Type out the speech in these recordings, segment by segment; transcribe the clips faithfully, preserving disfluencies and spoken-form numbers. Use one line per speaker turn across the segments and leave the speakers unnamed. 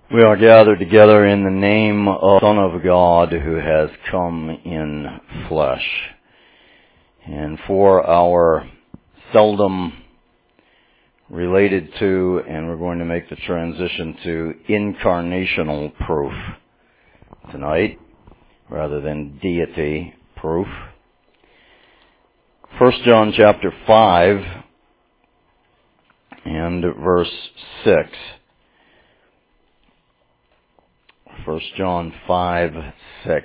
We are gathered together in the name of the Son of God who has come in flesh. And for our seldom related to, and we're going to make the transition to, incarnational proof tonight, rather than deity proof. First John chapter five and verse six. First John five, six.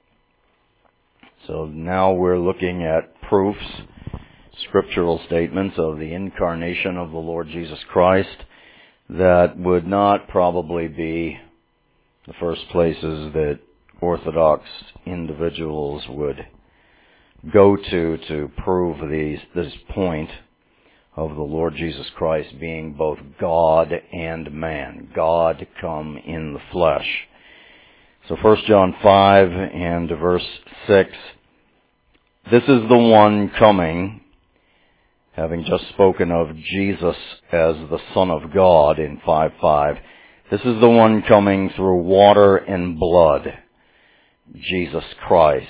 So now we're looking at proofs, scriptural statements of the incarnation of the Lord Jesus Christ that would not probably be the first places that Orthodox individuals would go to to prove these, this point of the Lord Jesus Christ being both God and man. God come in the flesh. So First John five and verse six, this is the one coming, having just spoken of Jesus as the Son of God in five five, this is the one coming through water and blood, Jesus Christ.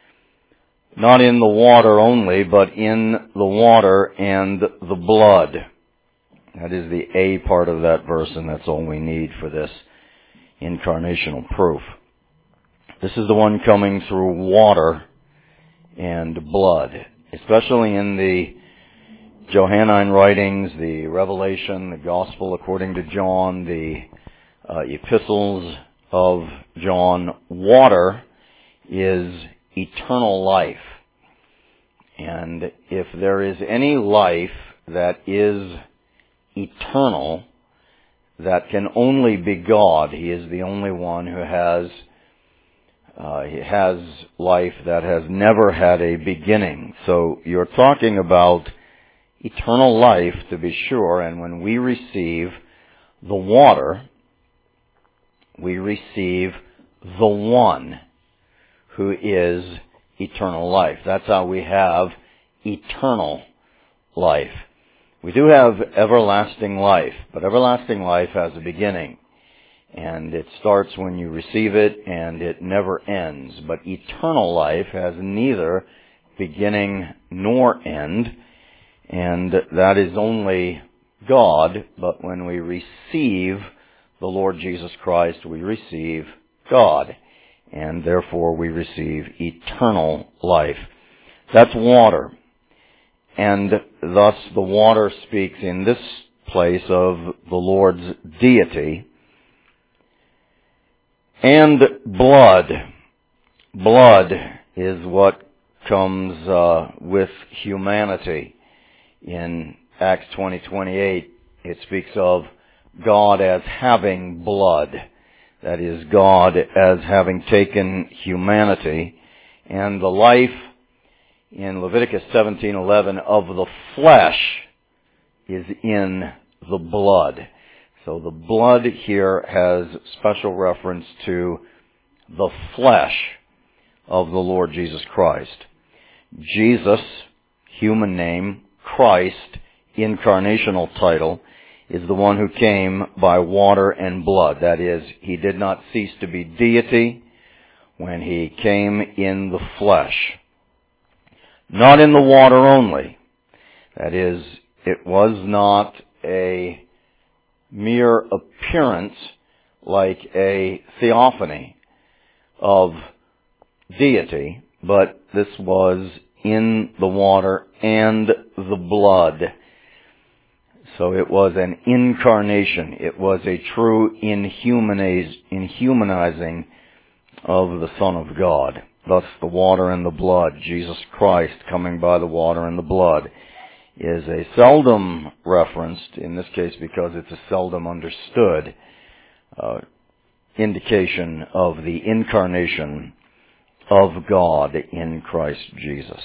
Not in the water only, but in the water and the blood. That is the A part of that verse, and that's all we need for this incarnational proof. This is the one coming through water and blood, especially in the Johannine writings, the Revelation, the Gospel according to John, the uh, epistles of John. Water is eternal life. And if there is any life that is eternal, that can only be God. He is the only one who has Uh, he has life that has never had a beginning. So you're talking about eternal life, to be sure, and when we receive the water, we receive the one who is eternal life. That's how we have eternal life. We do have everlasting life, but everlasting life has a beginning. And it starts when you receive it, and it never ends. But eternal life has neither beginning nor end, and that is only God. But when we receive the Lord Jesus Christ, we receive God, and therefore we receive eternal life. That's water. And thus the water speaks in this place of the Lord's deity. And blood. Blood is what comes uh, with humanity. In Acts twenty twenty-eight, it speaks of God as having blood. That is, God as having taken humanity. And the life in Leviticus seventeen eleven of the flesh is in the blood. So the blood here has special reference to the flesh of the Lord Jesus Christ. Jesus, human name, Christ, incarnational title, is the one who came by water and blood. That is, he did not cease to be deity when he came in the flesh. Not in the water only. That is, it was not a mere appearance like a theophany of deity, but this was in the water and the blood. So it was an incarnation. It was a true inhumaniz- inhumanizing of the Son of God. Thus the water and the blood, Jesus Christ coming by the water and the blood, is a seldom referenced, in this case because it's a seldom understood, uh, indication of the incarnation of God in Christ Jesus.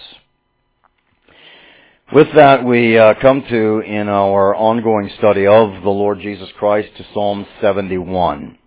With that, we uh, come to, in our ongoing study of the Lord Jesus Christ, to Psalm seventy-one.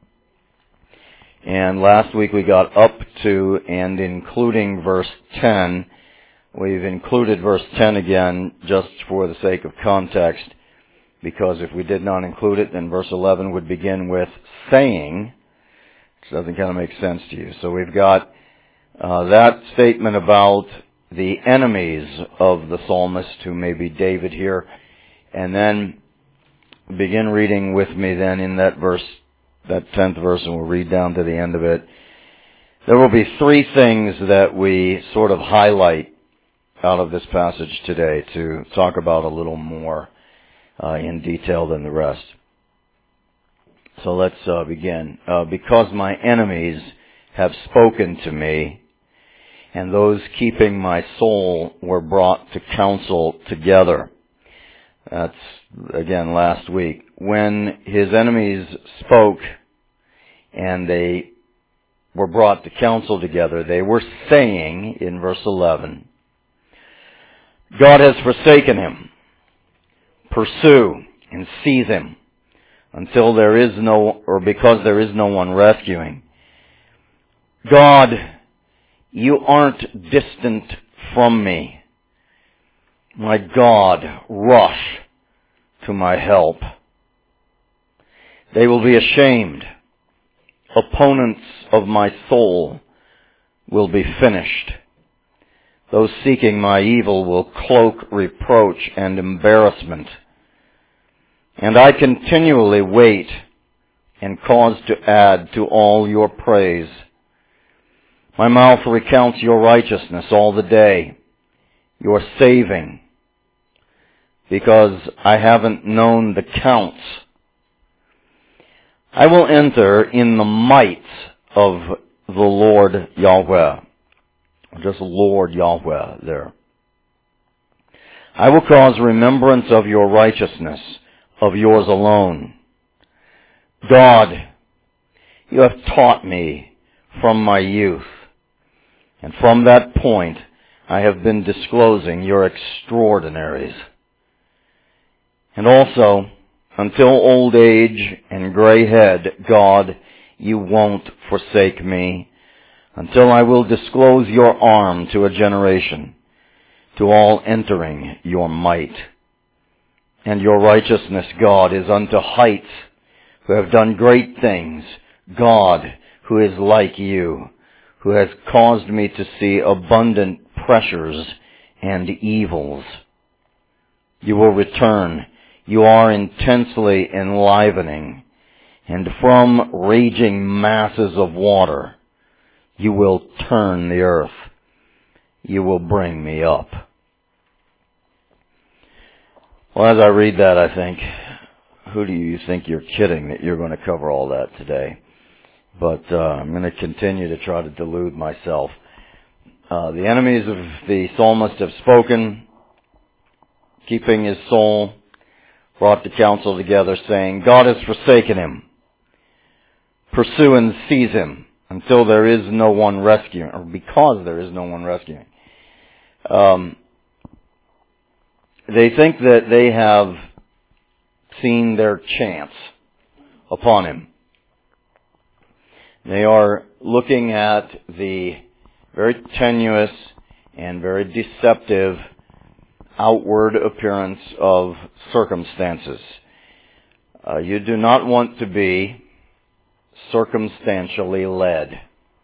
And last week we got up to and including verse ten. We've included verse ten again just for the sake of context. because if we did not include it, then verse eleven would begin with saying, which doesn't kind of make sense to you. So we've got uh, that statement about the enemies of the psalmist, who may be David here, and then begin reading with me then in that verse, that tenth verse, and we'll read down to the end of it. There will be three things that we sort of highlight out of this passage today to talk about a little more uh, in detail than the rest. So let's uh, begin. Uh, because my enemies have spoken to me, and those keeping my soul were brought to counsel together. That's, again, last week. When his enemies spoke and they were brought to counsel together, they were saying, in verse eleven, God has forsaken him. Pursue and seize him until there is no, or because there is no one rescuing. God, you aren't distant from me. My God, rush to my help. They will be ashamed. Opponents of my soul will be finished. Those seeking my evil will cloak reproach and embarrassment. And I continually wait and cause to add to all your praise. My mouth recounts your righteousness all the day, your saving, because I haven't known the counts. I will enter in the might of the Lord Yahweh. Just Lord Yahweh there. I will cause remembrance of your righteousness, of yours alone. God, you have taught me from my youth, and from that point I have been disclosing your extraordinaries. And also, until old age and gray head, God, you won't forsake me, until I will disclose your arm to a generation, to all entering your might. And your righteousness, God, is unto heights, who have done great things. God, who is like you, who has caused me to see abundant pressures and evils. You will return. You are intensely enlivening, and from raging masses of water, you will turn the earth. You will bring me up. Well, as I read that, I think, who do you think you're kidding that you're going to cover all that today? But uh, I'm going to continue to try to delude myself. Uh, the enemies of the psalmist have spoken, keeping his soul, brought to counsel together, saying, God has forsaken him. Pursue and seize him until there is no one rescuing, or because there is no one rescuing. Um, they think that they have seen their chance upon him. They are looking at the very tenuous and very deceptive outward appearance of circumstances. Uh, you do not want to be circumstantially led.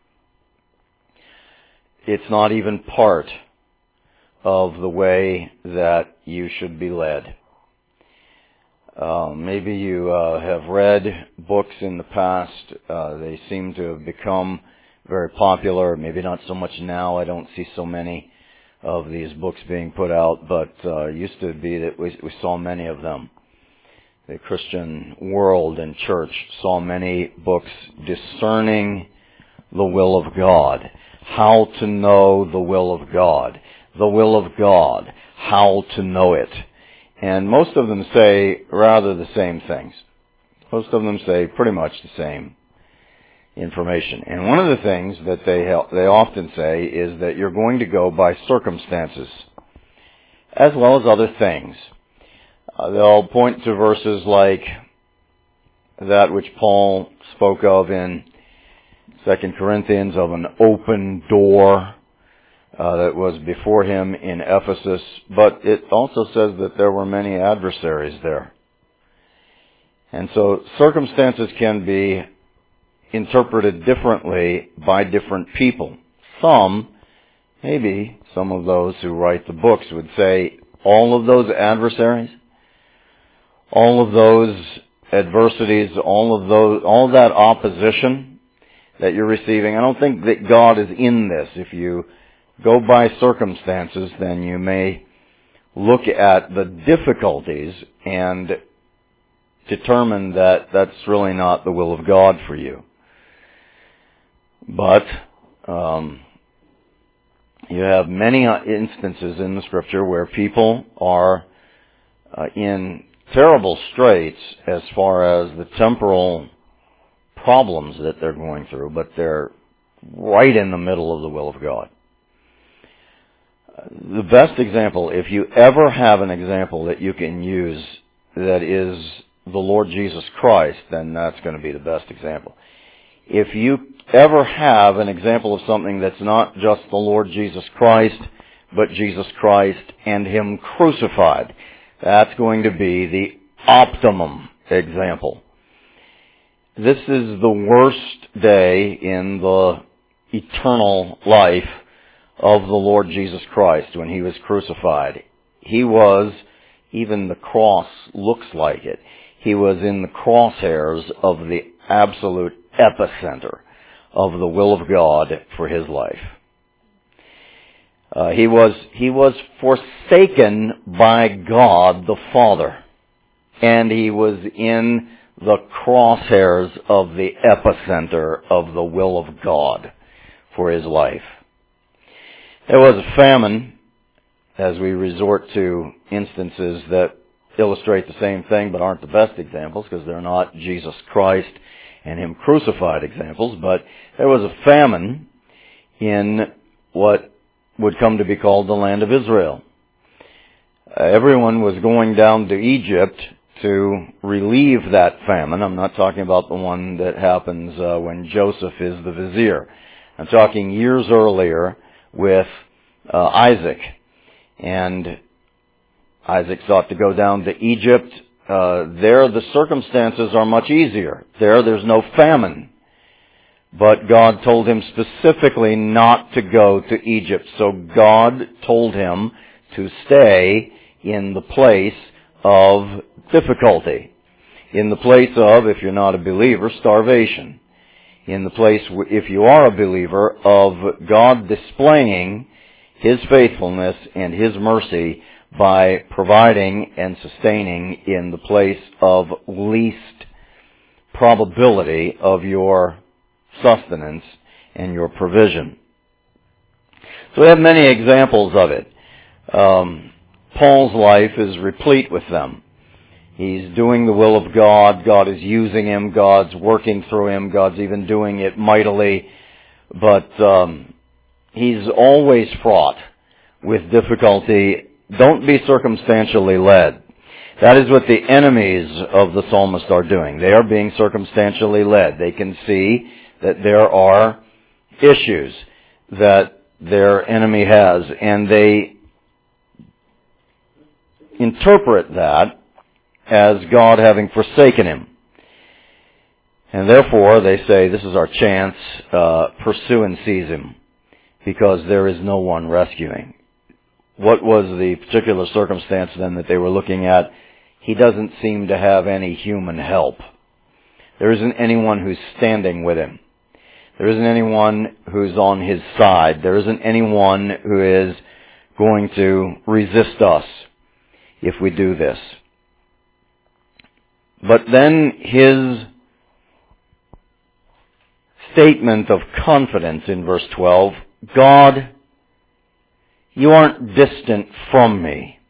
It's not even part of the way that you should be led. Uh, maybe you uh, have read books in the past. Uh, they seem to have become very popular. Maybe not so much now. I don't see so many of these books being put out, but uh, it used to be that we, we saw many of them. The Christian world and church saw many books discerning the will of God, how to know the will of God, the will of God, how to know it. And most of them say rather the same things. Most of them say pretty much the same information. And one of the things that they help, they often say is that you're going to go by circumstances as well as other things. Uh, they'll point to verses like that which Paul spoke of in Second Corinthians of an open door uh, that was before him in Ephesus. But it also says that there were many adversaries there. And so circumstances can be interpreted differently by different people. Some, maybe some of those who write the books would say all of those adversaries, all of those adversities, all of those, all that opposition that you're receiving, I don't think that God is in this. If you go by circumstances, then you may look at the difficulties and determine that that's really not the will of God for you. But um, you have many instances in the Scripture where people are uh, in terrible straits as far as the temporal problems that they're going through, but they're right in the middle of the will of God. The best example, if you ever have an example that you can use that is the Lord Jesus Christ, then that's going to be the best example. If you ever have an example of something that's not just the Lord Jesus Christ, but Jesus Christ and Him crucified, that's going to be the optimum example. This is the worst day in the eternal life of the Lord Jesus Christ when He was crucified. He was, even the cross looks like it, He was in the crosshairs of the absolute epicenter of the will of God for His life. Uh, he was, he was forsaken by God the Father, and He was in the crosshairs of the epicenter of the will of God for His life. There was a famine, as we resort to instances that illustrate the same thing but aren't the best examples because they're not Jesus Christ and Him crucified examples, but there was a famine in what would come to be called the land of Israel. Uh, everyone was going down to Egypt to relieve that famine. I'm not talking about the one that happens uh, when Joseph is the vizier. I'm talking years earlier with uh, Isaac. And Isaac sought to go down to Egypt. Uh, there the circumstances are much easier. There there's no famine. But God told him specifically not to go to Egypt. So God told him to stay in the place of difficulty. In the place of, if you're not a believer, starvation. In the place, if you are a believer, of God displaying His faithfulness and His mercy by providing and sustaining in the place of least probability of your sustenance and your provision. So we have many examples of it. Um, Paul's life is replete with them. He's doing the will of God. God is using him. God's working through him. God's even doing it mightily. But um, he's always fraught with difficulty. Don't be circumstantially led. That is what the enemies of the psalmist are doing. They are being circumstantially led. They can see that there are issues that their enemy has, and they interpret that as God having forsaken him. And therefore, they say, this is our chance, uh, pursue and seize him, because there is no one rescuing. What was the particular circumstance then that they were looking at? He doesn't seem to have any human help. There isn't anyone who's standing with him. There isn't anyone who's on his side. There isn't anyone who is going to resist us if we do this. But then his statement of confidence in verse twelve, God, you aren't distant from me.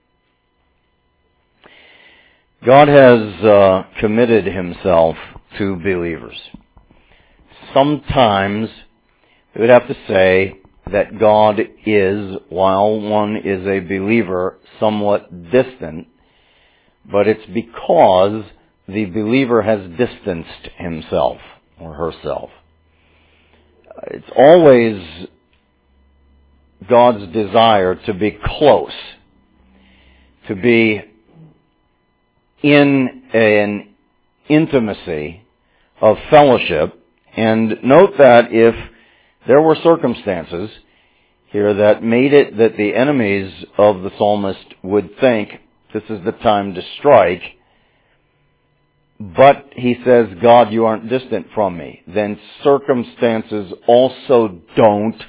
God has uh, committed himself to believers. Sometimes we would have to say that God is, while one is a believer, somewhat distant, but it's because the believer has distanced himself or herself. It's always God's desire to be close, to be in an intimacy, of fellowship. And note that if there were circumstances here that made it that the enemies of the psalmist would think this is the time to strike, but he says, God, you aren't distant from me, then circumstances also don't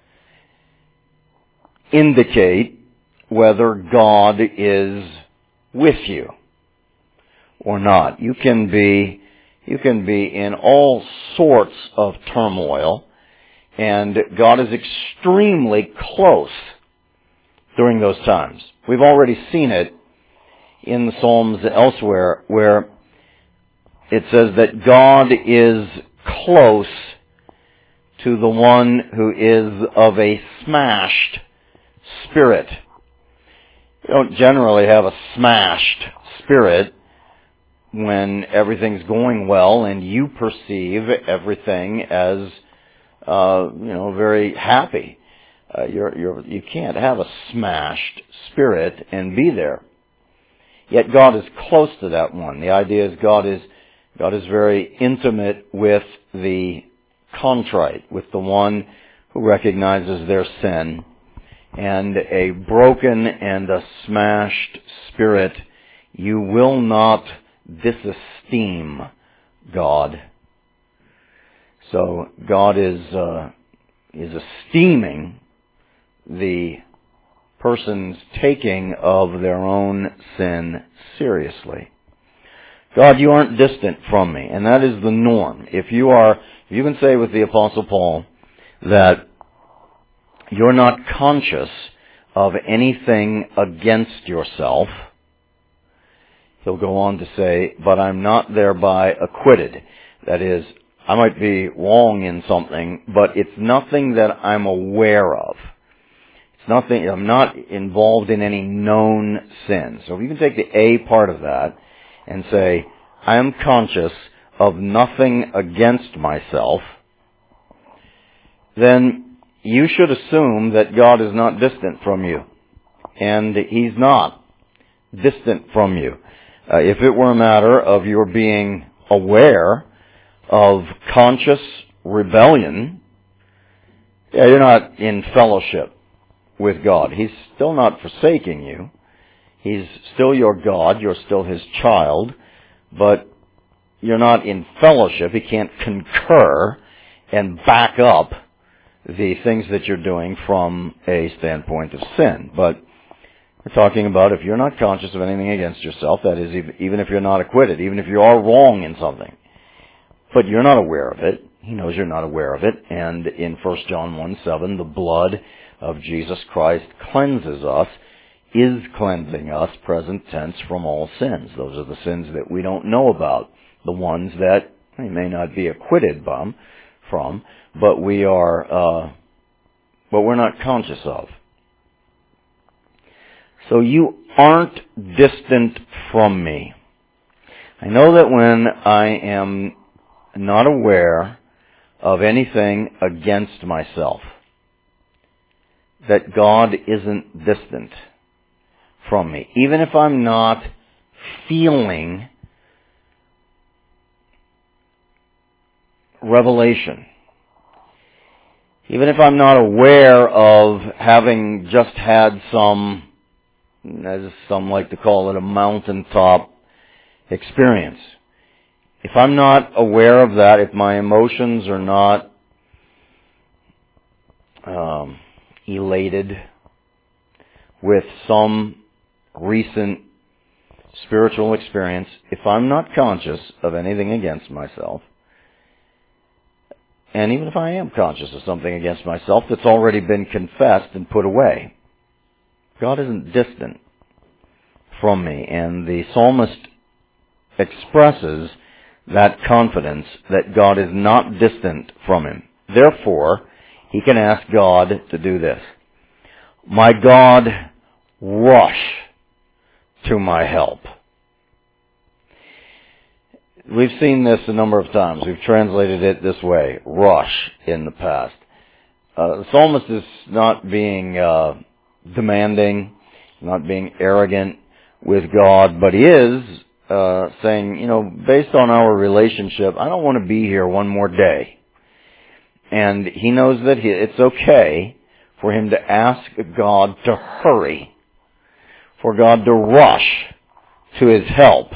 indicate whether God is with you or not. You can be, you can be in all sorts of turmoil, and God is extremely close during those times. We've already seen it in the Psalms elsewhere, where it says that God is close to the one who is of a smashed spirit. You don't generally have a smashed spirit when everything's going well and you perceive everything as, uh, you know, very happy. Uh, you're, you're, you can't have a smashed spirit and be there. Yet God is close to that one. The idea is God is God is very intimate with the contrite, with the one who recognizes their sin. And a broken and a smashed spirit, you will not disesteem God. So God is uh, is esteeming the person's taking of their own sin seriously. God, you aren't distant from me, and that is the norm. If you are, if you can say with the Apostle Paul that you're not conscious of anything against yourself, he'll go on to say, but I'm not thereby acquitted. That is, I might be wrong in something, but it's nothing that I'm aware of. It's nothing, I'm not involved in any known sin. So if you can take the A part of that and say, I am conscious of nothing against myself, then you should assume that God is not distant from you. And He's not distant from you. Uh, if it were a matter of your being aware of conscious rebellion, yeah, you're not in fellowship with God. He's still not forsaking you. He's still your God. You're still His child. But you're not in fellowship. He can't concur and back up the things that you're doing from a standpoint of sin. But we're talking about if you're not conscious of anything against yourself, that is, even if you're not acquitted, even if you are wrong in something, but you're not aware of it. He knows you're not aware of it. And in First John one seven, the blood of Jesus Christ cleanses us, is cleansing us, present tense, from all sins. Those are the sins that we don't know about, the ones that we may not be acquitted from, from but we are, uh, but we're not conscious of. So you aren't distant from me. I know that when I am not aware of anything against myself, that God isn't distant from me. Even if I'm not feeling revelation, even if I'm not aware of having just had some, as some like to call it, a mountaintop experience, if I'm not aware of that, if my emotions are not um, elated with some recent spiritual experience, if I'm not conscious of anything against myself, and even if I am conscious of something against myself that's already been confessed and put away, God isn't distant from me. And the psalmist expresses that confidence that God is not distant from him. Therefore, he can ask God to do this. My God, rush to my help. We've seen this a number of times. We've translated it this way, rush, in the past. Uh, the psalmist is not being uh, demanding, not being arrogant with God, but he is uh, saying, you know, based on our relationship, I don't want to be here one more day. And he knows that he, it's okay for him to ask God to hurry, for God to rush to his help.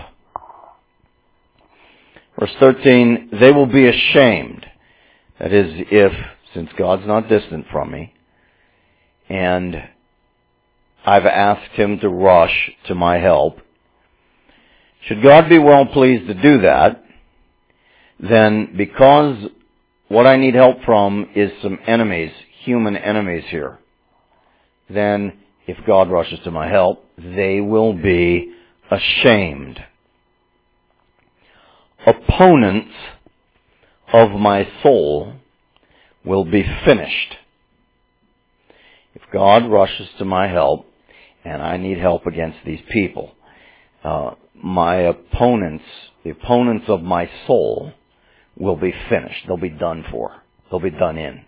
Verse thirteen, they will be ashamed. That is, if, since God's not distant from me, and I've asked him to rush to my help, should God be well pleased to do that, then because what I need help from is some enemies, human enemies here, then if God rushes to my help, they will be ashamed. Opponents of my soul will be finished. If God rushes to my help, and I need help against these people, uh, my opponents, the opponents of my soul, will be finished. They'll be done for. They'll be done in.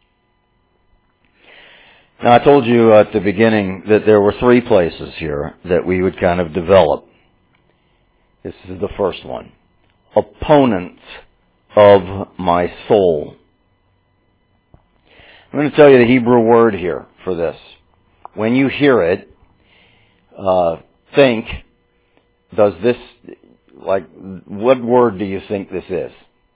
Now, I told you at the beginning that there were three places here that we would kind of develop. This is the first one. Opponents of my soul. I'm going to tell you the Hebrew word here for this. When you hear it, uh, think, does this, like, what word do you think this is?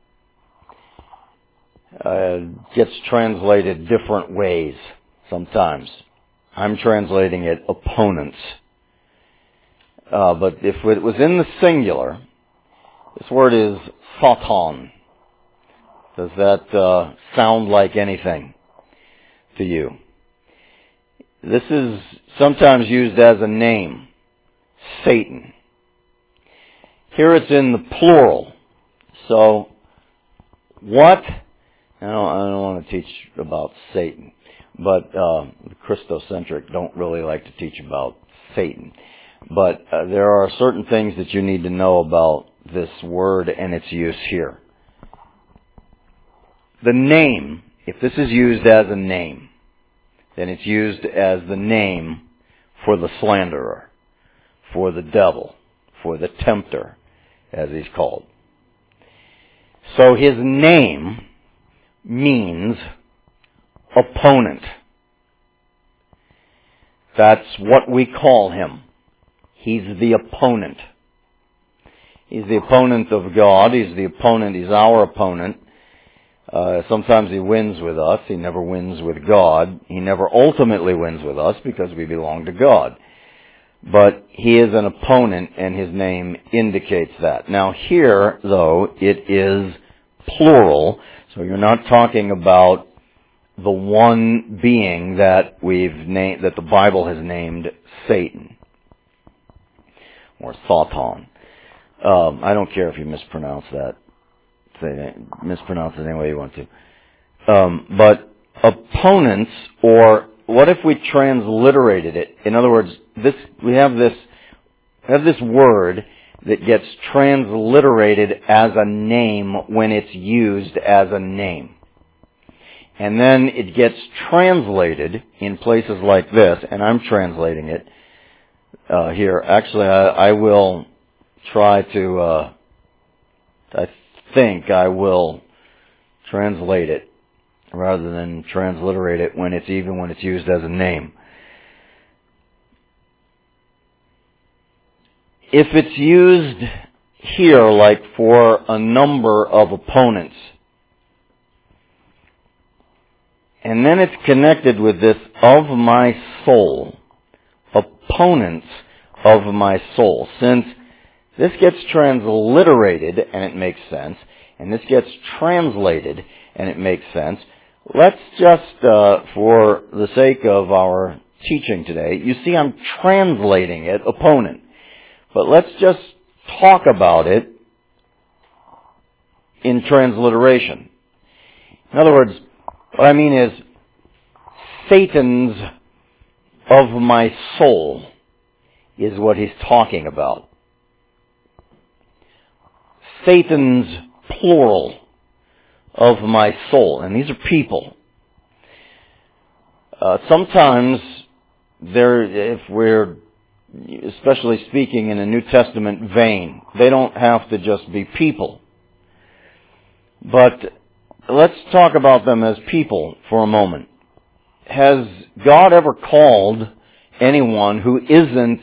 Uh, gets translated different ways sometimes. I'm translating it opponents. Uh, but if it was in the singular, this word is Satan. Does that uh, sound like anything to you? This is sometimes used as a name, Satan. Here it's in the plural. So, what? I don't, I don't want to teach about Satan, but uh, the Christocentric don't really like to teach about Satan. But uh, there are certain things that you need to know about this word and its use here. The name, if this is used as a name, then it's used as the name for the slanderer, for the devil, for the tempter, as he's called. So his name means opponent. That's what we call him. He's the opponent. He's the opponent of God. He's the opponent. He's our opponent. Uh, sometimes he wins with us. He never wins with God. He never ultimately wins with us because we belong to God. But he is an opponent, and his name indicates that. Now here, though, it is plural, so you're not talking about the one being that we've named, that the Bible has named Satan or Satan. Um, I don't care if you mispronounce that. Say mispronounce it any way you want to. Um, but opponents, or what if we transliterated it? In other words, this we have this we have this word that gets transliterated as a name when it's used as a name. And then it gets translated in places like this, and I'm translating it uh, here. Actually, I, I will try to, uh, I think I will translate it rather than transliterate it when it's even when it's used as a name. If it's used here like for a number of opponents, and then it's connected with this of my soul, opponents of my soul, since this gets transliterated and it makes sense, and this gets translated and it makes sense, let's just, uh, for the sake of our teaching today, you see I'm translating it, opponent. But let's just talk about it in transliteration. In other words, what I mean is, Satan's of my soul is what he's talking about. Satan's plural of my soul. And these are people. Uh, sometimes, there, if we're especially speaking in a New Testament vein. They don't have to just be people. But let's talk about them as people for a moment. Has God ever called anyone who isn't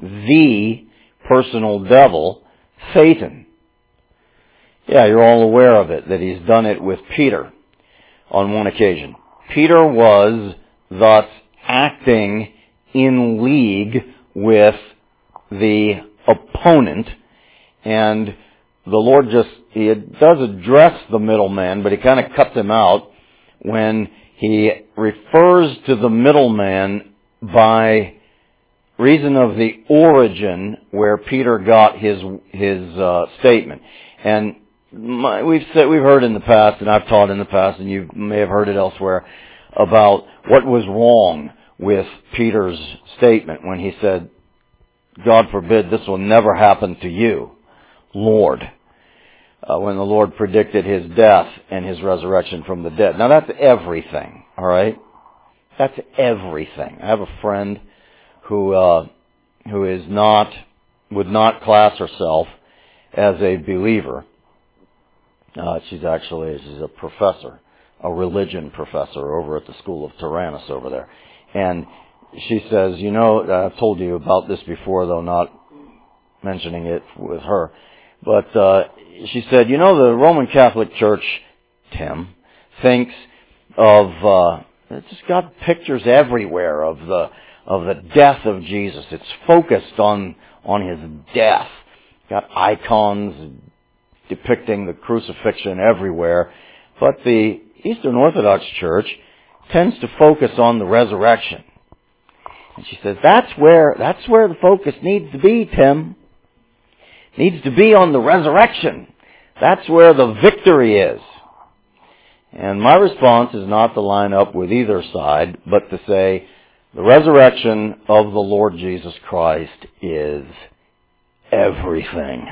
the personal devil Satan? Yeah, you're all aware of it, that he's done it with Peter on one occasion. Peter was thus acting in league with the opponent, and the Lord just, he does address the middleman, but he kind of cuts him out when he refers to the middleman by reason of the origin where Peter got his his uh, statement. And my, we've said, we've heard in the past, and I've taught in the past, and you may have heard it elsewhere, about what was wrong with Peter's statement when he said, God forbid this will never happen to you, Lord, uh, when the Lord predicted his death and his resurrection from the dead. Now that's everything, all right? That's everything. I have a friend who uh, who is not, would not class herself as a believer. Uh, she's actually, she's a professor, a religion professor over at the School of Tyrannus over there. And she says, you know, I've told you about this before, though not mentioning it with her. But uh, she said, you know, the Roman Catholic Church, Tim, thinks of, uh, it's just got pictures everywhere of the of the death of Jesus. It's focused on on his death. Got icons depicting the crucifixion everywhere. But the Eastern Orthodox Church tends to focus on the resurrection. And she says, that's where, that's where the focus needs to be, Tim. Needs to be on the resurrection. That's where the victory is. And my response is not to line up with either side, but to say, the resurrection of the Lord Jesus Christ is everything.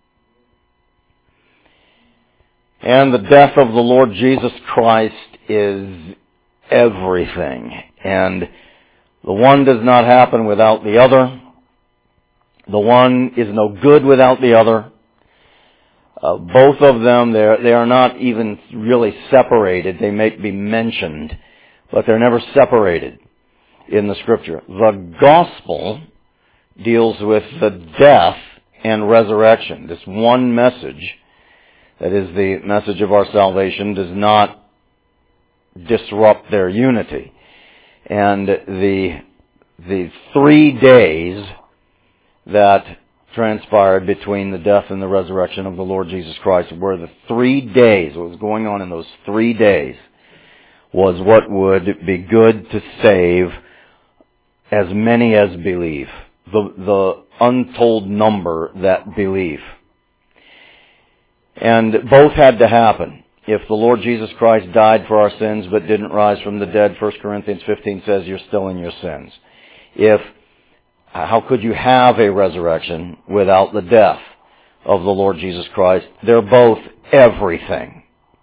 And the death of the Lord Jesus Christ is everything. And the one does not happen without the other. The one is no good without the other. Uh, both of them, they are not even really separated. They may be mentioned, but they're never separated in the Scripture. The gospel deals with the death and resurrection. This one message, that is the message of our salvation, does not disrupt their unity. And the the three days that transpired between the death and the resurrection of the Lord Jesus Christ were the three days, what was going on in those three days was what would be good to save as many as believe. The, the untold number that believe. And both had to happen. If the Lord Jesus Christ died for our sins but didn't rise from the dead, First Corinthians fifteen says you're still in your sins. If, how could you have a resurrection without the death of the Lord Jesus Christ? They're both everything.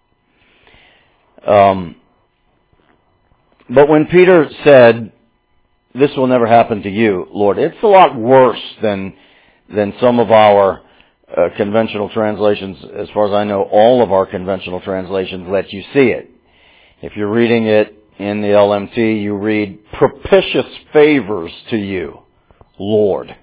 Um, but when Peter said, this will never happen to you, Lord, it's a lot worse than than some of our uh, conventional translations. As far as I know, all of our conventional translations let you see it. If you're reading it in the L M T, you read, propitious favors to you, Lord.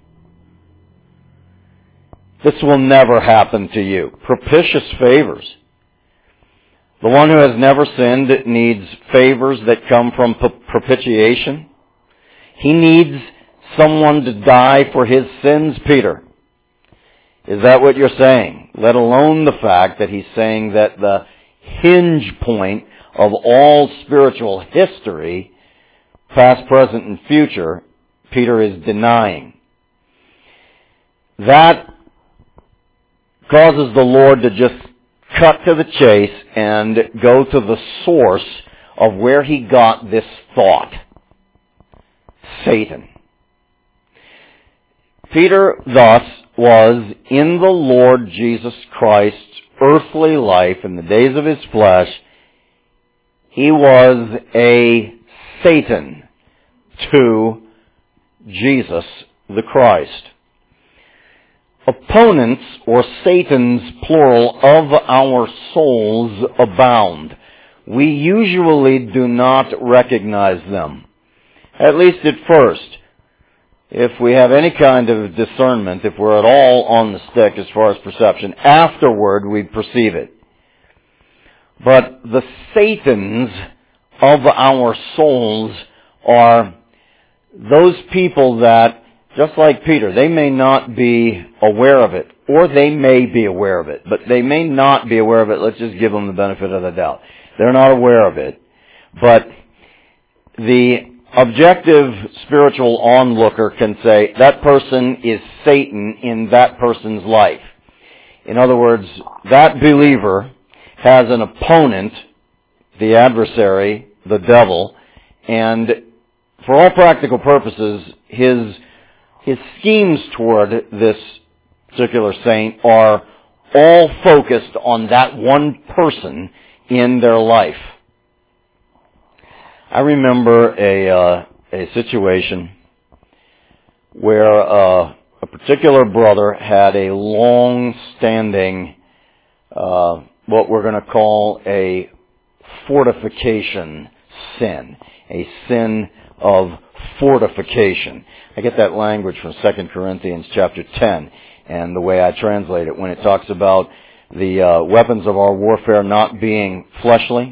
This will never happen to you. Propitious favors. The one who has never sinned needs favors that come from propitiation. He needs someone to die for his sins, Peter. Is that what you're saying? Let alone the fact that he's saying that the hinge point of all spiritual history, past, present, and future, Peter is denying. That causes the Lord to just cut to the chase and go to the source of where he got this thought. Satan. Peter thus was in the Lord Jesus Christ's earthly life in the days of his flesh. He was a Satan to Jesus the Christ. Opponents, or Satan's plural, of our souls abound. We usually do not recognize them, at least at first. If we have any kind of discernment, if we're at all on the stick as far as perception, afterward we perceive it. But the Satans of our souls are those people that, just like Peter, they may not be aware of it, or they may be aware of it, but they may not be aware of it. Let's just give them the benefit of the doubt. They're not aware of it. But the objective spiritual onlooker can say, that person is Satan in that person's life. In other words, that believer has an opponent, the adversary, the devil, and for all practical purposes, his his schemes toward this particular saint are all focused on that one person in their life. I remember a uh, a situation where uh, a particular brother had a long-standing, uh, what we're going to call a fortification sin, a sin of fortification. I get that language from Second Corinthians chapter ten, and the way I translate it when it talks about the uh, weapons of our warfare not being fleshly,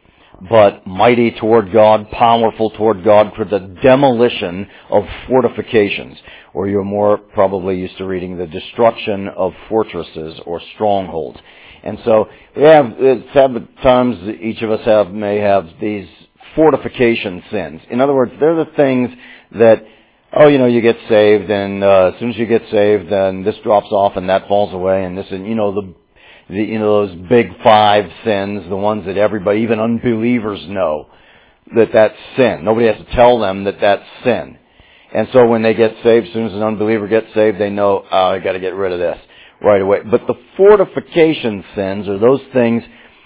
but mighty toward God, powerful toward God for the demolition of fortifications. Or you're more probably used to reading the destruction of fortresses or strongholds. And so we have, at times each of us have may have these fortification sins. In other words, they're the things that, oh, you know, you get saved, and uh, as soon as you get saved, then this drops off and that falls away, and this, and you know, the The, you know, those big five sins, the ones that everybody, even unbelievers know that that's sin. Nobody has to tell them that that's sin. And so when they get saved, as soon as an unbeliever gets saved, they know, oh, I got to get rid of this right away. But the fortification sins are those things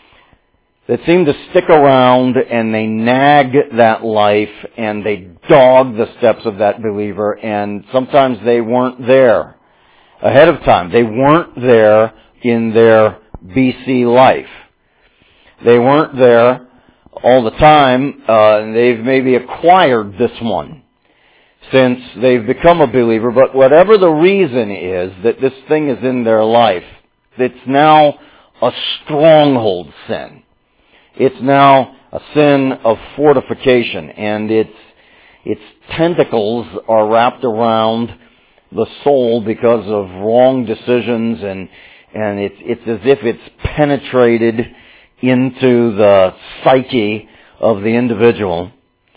that seem to stick around and they nag that life and they dog the steps of that believer, and sometimes they weren't there ahead of time. They weren't there in their B C life. They weren't there all the time. Uh, they've maybe acquired this one since they've become a believer. But whatever the reason is that this thing is in their life, it's now a stronghold sin. It's now a sin of fortification, and its its tentacles are wrapped around the soul because of wrong decisions, and And it's, it's as if it's penetrated into the psyche of the individual.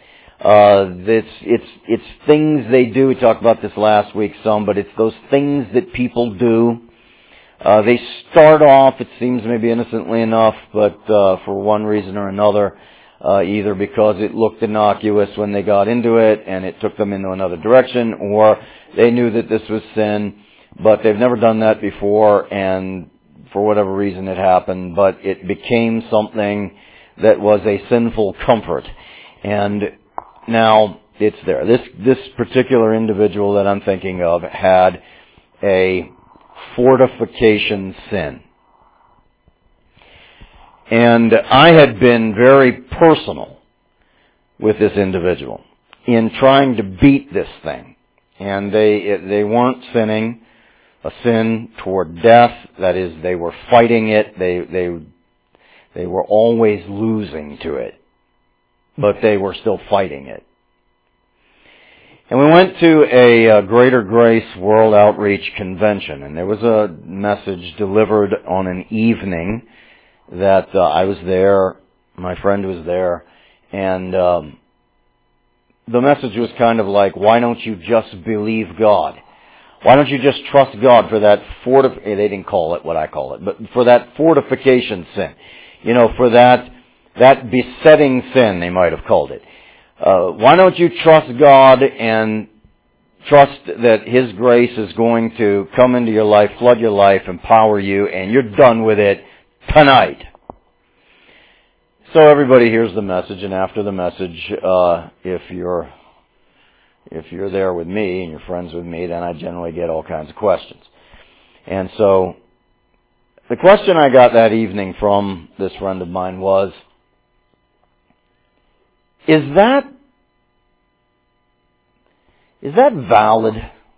Uh, it's, it's, it's things they do. We talked about this last week some, but it's those things that people do. Uh, they start off, it seems maybe innocently enough, but, uh, for one reason or another, uh, either because it looked innocuous when they got into it and it took them into another direction, or they knew that this was sin, but they've never done that before, and for whatever reason it happened, but it became something that was a sinful comfort. And now it's there. This this particular individual that I'm thinking of had a fortification sin. And I had been very personal with this individual in trying to beat this thing. And they they weren't sinning a sin toward death. That is, they were fighting it. They they they were always losing to it, but they were still fighting it. And we went to a, a Greater Grace World Outreach Convention, and there was a message delivered on an evening that uh, I was there, my friend was there, and um, the message was kind of like, why don't you just believe God? Why don't you just trust God for that fortif- they didn't call it what I call it, but for that fortification sin. You know, for that, that besetting sin, they might have called it. Uh, why don't you trust God and trust that His grace is going to come into your life, flood your life, empower you, and you're done with it tonight. So everybody hears the message, and after the message, uh, if you're if you're there with me and you're friends with me, then I generally get all kinds of questions. And so, the question I got that evening from this friend of mine was, is that, is that valid?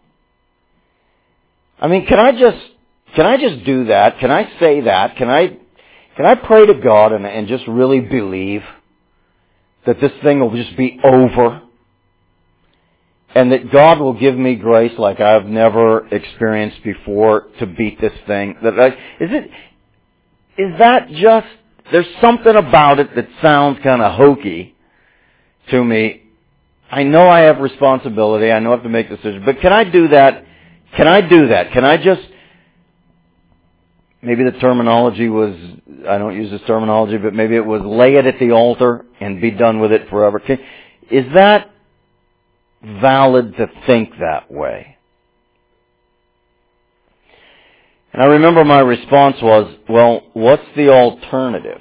I mean, can I just, can I just do that? Can I say that? Can I, can I pray to God and, and just really believe that this thing will just be over? And that God will give me grace like I've never experienced before to beat this thing? That I, is it, is that just, there's something about it that sounds kind of hokey to me. I know I have responsibility. I know I have to make decisions. But can I do that? Can I do that? Can I just, maybe the terminology was, I don't use this terminology, but maybe it was lay it at the altar and be done with it forever. Can, is that valid to think that way? And I remember my response was, well, what's the alternative?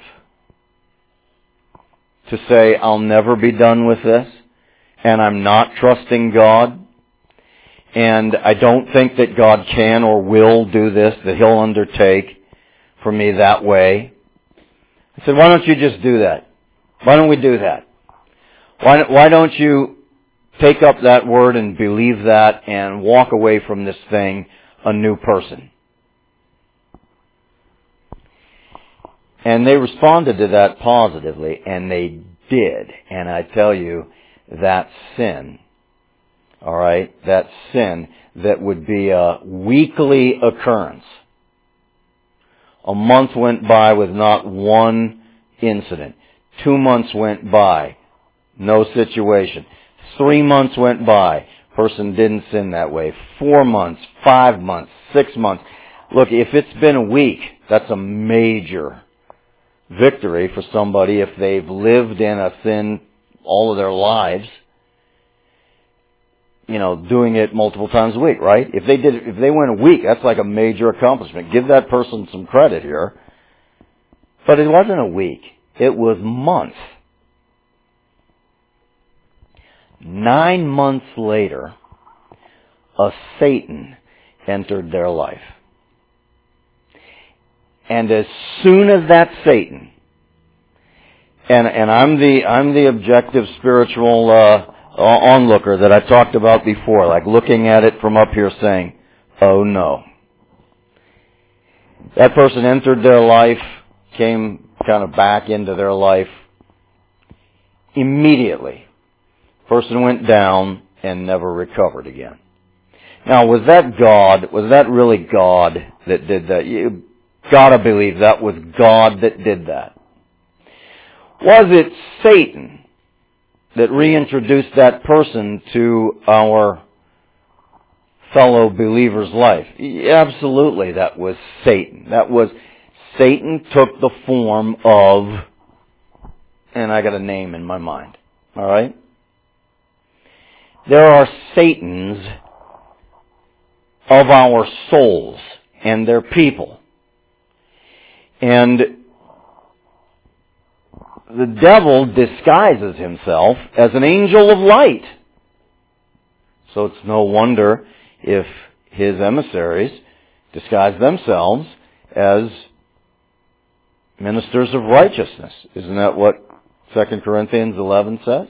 To say, I'll never be done with this, and I'm not trusting God, and I don't think that God can or will do this, that He'll undertake for me that way. I said, why don't you just do that? Why don't we do that? Why, why don't you take up that word and believe that and walk away from this thing a new person? And they responded to that positively, and they did. And I tell you, that sin, all right, that sin that would be a weekly occurrence. A month went by with not one incident. Two months went by, no situation. Three months went by, person didn't sin that way. Four months, five months, six months. Look, if it's been a week, that's a major victory for somebody if they've lived in a sin all of their lives, you know, doing it multiple times a week, right? If they did, if they went a week, that's like a major accomplishment. Give that person some credit here. But it wasn't a week. It was months. Nine months later, a Satan entered their life. And as soon as that Satan, and and I'm the I'm the objective spiritual uh, onlooker that I talked about before, like looking at it from up here, saying, "Oh no." That person entered their life, came kind of back into their life immediately. Person went down and never recovered again. Now, was that God? Was that really God that did that? You gotta believe that was God that did that. Was it Satan that reintroduced that person to our fellow believer's life? Absolutely, that was Satan. That was, Satan took the form of, and I got a name in my mind, alright? There are Satans of our souls and their people. And the devil disguises himself as an angel of light. So it's no wonder if his emissaries disguise themselves as ministers of righteousness. Isn't that what Second Corinthians eleven says?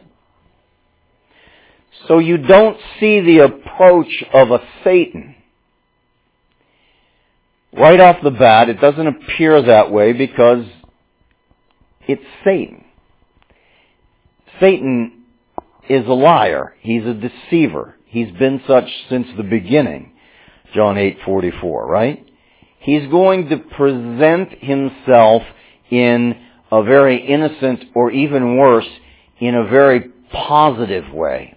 So you don't see the approach of a Satan. Right off the bat, it doesn't appear that way because it's Satan. Satan is a liar. He's a deceiver. He's been such since the beginning. John eight forty-four, right? He's going to present himself in a very innocent, or even worse, in a very positive way.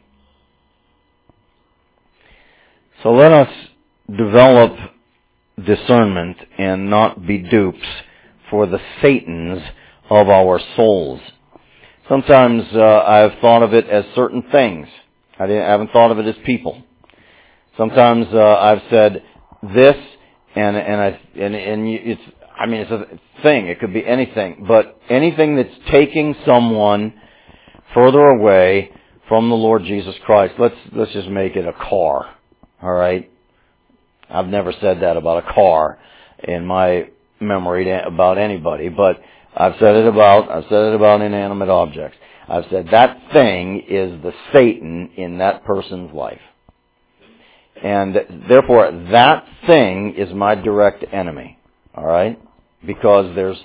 So let us develop discernment and not be dupes for the Satans of our souls. Sometimes uh, I have thought of it as certain things. I, didn't, I haven't thought of it as people. Sometimes uh, I've said this, and and I and and it's I mean it's a thing. It could be anything, but anything that's taking someone further away from the Lord Jesus Christ. Let's let's just make it a car. All right? I've never said that about a car in my memory about anybody, but I've said it about I've said it about inanimate objects. I've said that thing is the Satan in that person's life. And therefore, that thing is my direct enemy. All right? Because there's,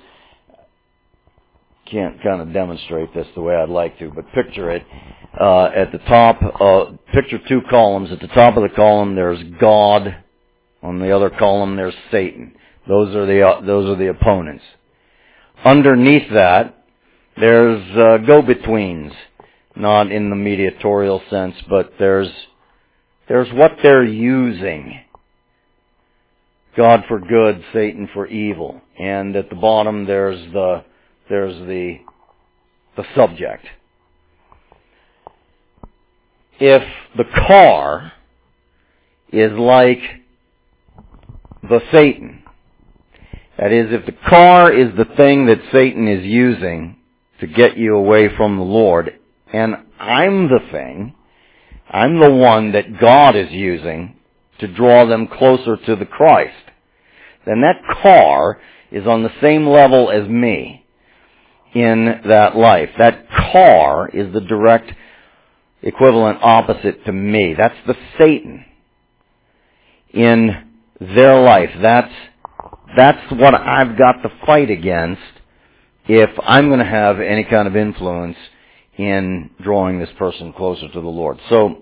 can't kind of demonstrate this the way I'd like to, but picture it. Uh, at the top, uh, picture two columns. At the top of the column, there's God. On the other column, there's Satan. Those are the uh, those are the opponents. Underneath that, there's uh, go-betweens. Not in the mediatorial sense, but there's there's what they're using. God for good, Satan for evil. And at the bottom, there's the there's the the subject. If the car is like the Satan, that is, if the car is the thing that Satan is using to get you away from the Lord, and I'm the thing, I'm the one that God is using to draw them closer to the Christ, then that car is on the same level as me in that life. That car is the direct equivalent opposite to me. That's the Satan in their life. That's that's what I've got to fight against if I'm going to have any kind of influence in drawing this person closer to the Lord. So,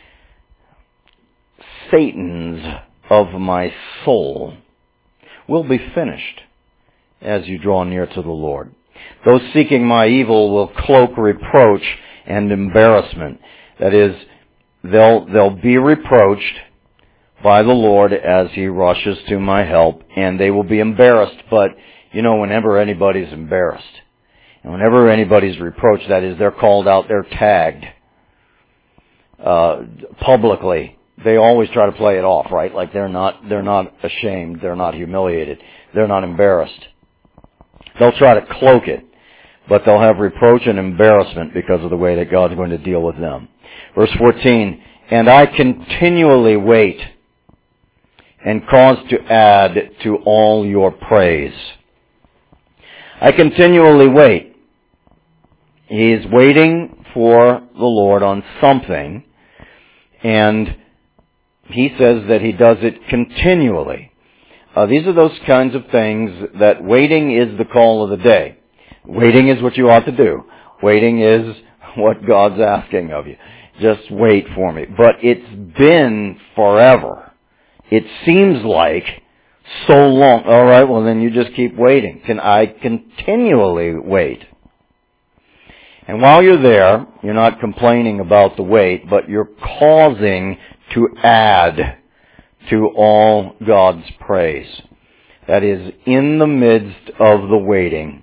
Satan's of my soul will be finished as you draw near to the Lord. Those seeking my evil will cloak reproach and embarrassment. That is, they'll they'll be reproached by the Lord as He rushes to my help, and they will be embarrassed. But, you know, whenever anybody's embarrassed, and whenever anybody's reproached, that is, they're called out, they're tagged uh, publicly, they always try to play it off, right? Like they're not they're not ashamed, they're not humiliated, they're not embarrassed. They'll try to cloak it, but they'll have reproach and embarrassment because of the way that God's going to deal with them. Verse fourteen, and I continually wait and cause to add to all your praise. I continually wait. He's waiting for the Lord on something, and he says that he does it continually. Uh, these are those kinds of things that waiting is the call of the day. Waiting is what you ought to do. Waiting is what God's asking of you. Just wait for me. But it's been forever. It seems like so long. All right, well then you just keep waiting. Can I continually wait? And while you're there, you're not complaining about the wait, but you're causing to add to all God's praise. That is, in the midst of the waiting,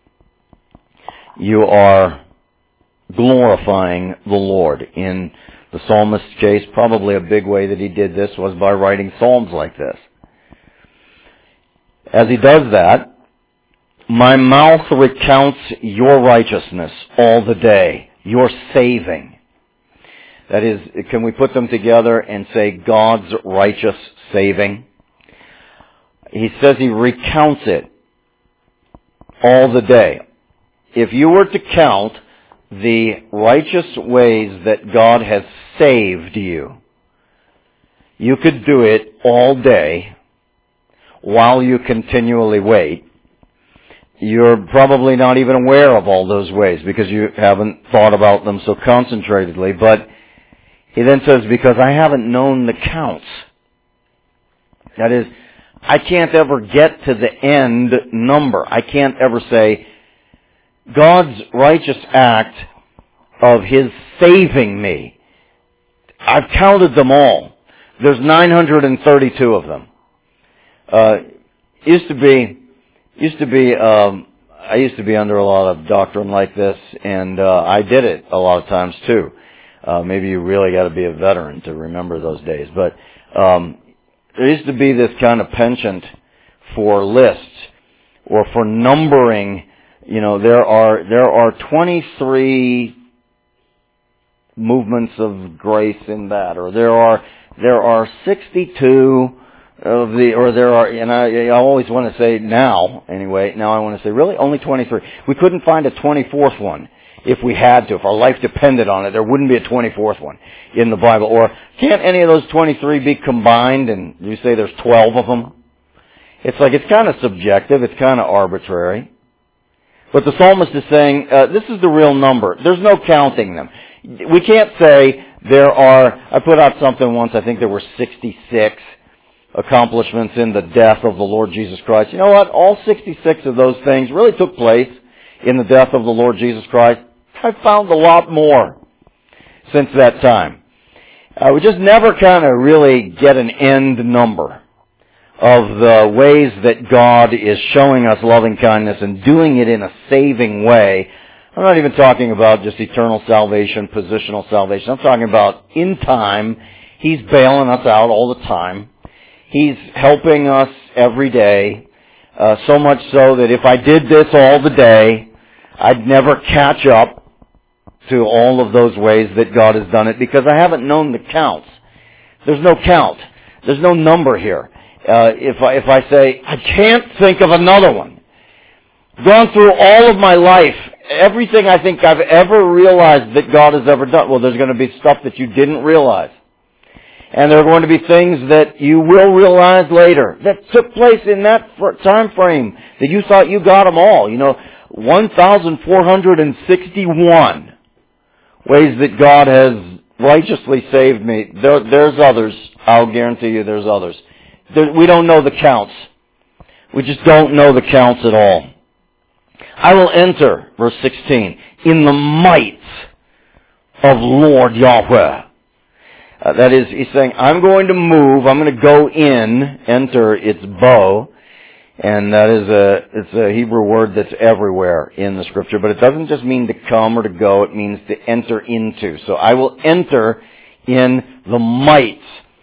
you are glorifying the Lord. In the psalmist's case, probably a big way that he did this was by writing psalms like this. As he does that, my mouth recounts your righteousness all the day, your saving. That is, can we put them together and say God's righteous saving? He says he recounts it all the day. If you were to count the righteous ways that God has saved you, you could do it all day while you continually wait. You're probably not even aware of all those ways because you haven't thought about them so concentratedly. But he then says, because I haven't known the counts. That is, I can't ever get to the end number. I can't ever say, God's righteous act of His saving me. I've counted them all. There's nine hundred thirty-two of them. Uh, used to be, used to be, um, I used to be under a lot of doctrine like this, and uh, I did it a lot of times too. Uh, maybe you really got to be a veteran to remember those days. But um, there used to be this kind of penchant for lists or for numbering. You know, there are there are twenty-three movements of grace in that, or there are there are sixty-two of the, or there are, and I, I always want to say now, anyway, now I want to say, really, only twenty-three. We couldn't find a twenty-fourth one if we had to, if our life depended on it. There wouldn't be a twenty-fourth one in the Bible. Or can't any of those twenty-three be combined, and you say there's twelve of them? It's like, it's kind of subjective, it's kind of arbitrary. But the psalmist is saying, uh, this is the real number. There's no counting them. We can't say there are, I put out something once, I think there were sixty-six accomplishments in the death of the Lord Jesus Christ. You know what? All sixty-six of those things really took place in the death of the Lord Jesus Christ. I've found a lot more since that time. Uh, we just never kind of really get an end number of the ways that God is showing us loving kindness and doing it in a saving way. I'm not even talking about just eternal salvation, positional salvation. I'm talking about in time. He's bailing us out all the time. He's helping us every day, uh, so much so that if I did this all the day, I'd never catch up to all of those ways that God has done it, because I haven't known the counts. There's no count. There's no number here. Uh, if I, if I say, I can't think of another one. Gone through all of my life, everything I think I've ever realized that God has ever done. Well, there's going to be stuff that you didn't realize. And there are going to be things that you will realize later that took place in that time frame that you thought you got them all. You know, one thousand four hundred sixty-one ways that God has righteously saved me. There, there's others. I'll guarantee you there's others. There, we don't know the counts. We just don't know the counts at all. I will enter, verse sixteen, in the might of Lord Yahweh. Uh, that is, he's saying, I'm going to move, I'm going to go in, enter, it's bo, and that is a, it's a Hebrew word that's everywhere in the Scripture, but it doesn't just mean to come or to go, it means to enter into. So I will enter in the might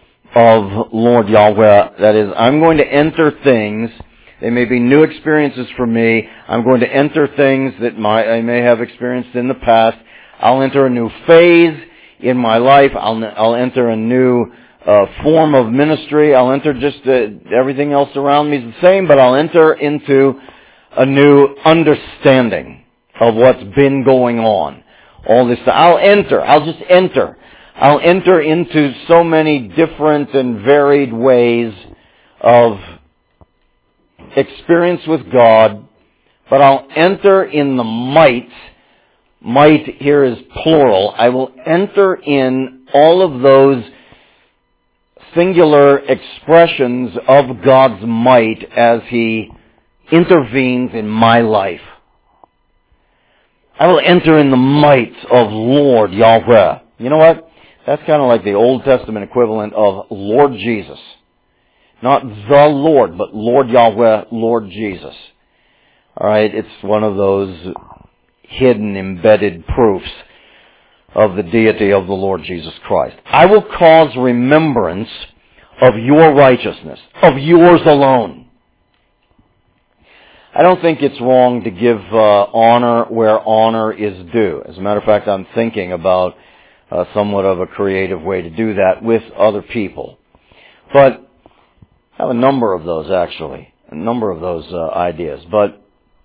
of Lord Yahweh. That is, I'm going to enter things, they may be new experiences for me, I'm going to enter things that my, I may have experienced in the past. I'll enter a new phase in my life. I'll, I'll enter a new uh, form of ministry. I'll enter just uh, everything else around me is the same, but I'll enter into a new understanding of what's been going on. All this, I'll enter. I'll just enter. I'll enter into so many different and varied ways of experience with God, but I'll enter in the might. Might here is plural. I will enter in all of those singular expressions of God's might as He intervenes in my life. I will enter in the might of Lord Yahweh. You know what? That's kind of like the Old Testament equivalent of Lord Jesus. Not the Lord, but Lord Yahweh, Lord Jesus. Alright, it's one of those hidden, embedded proofs of the deity of the Lord Jesus Christ. I will cause remembrance of your righteousness, of yours alone. I don't think it's wrong to give uh, honor where honor is due. As a matter of fact, I'm thinking about uh, somewhat of a creative way to do that with other people. But I have a number of those, actually, a number of those uh, ideas. But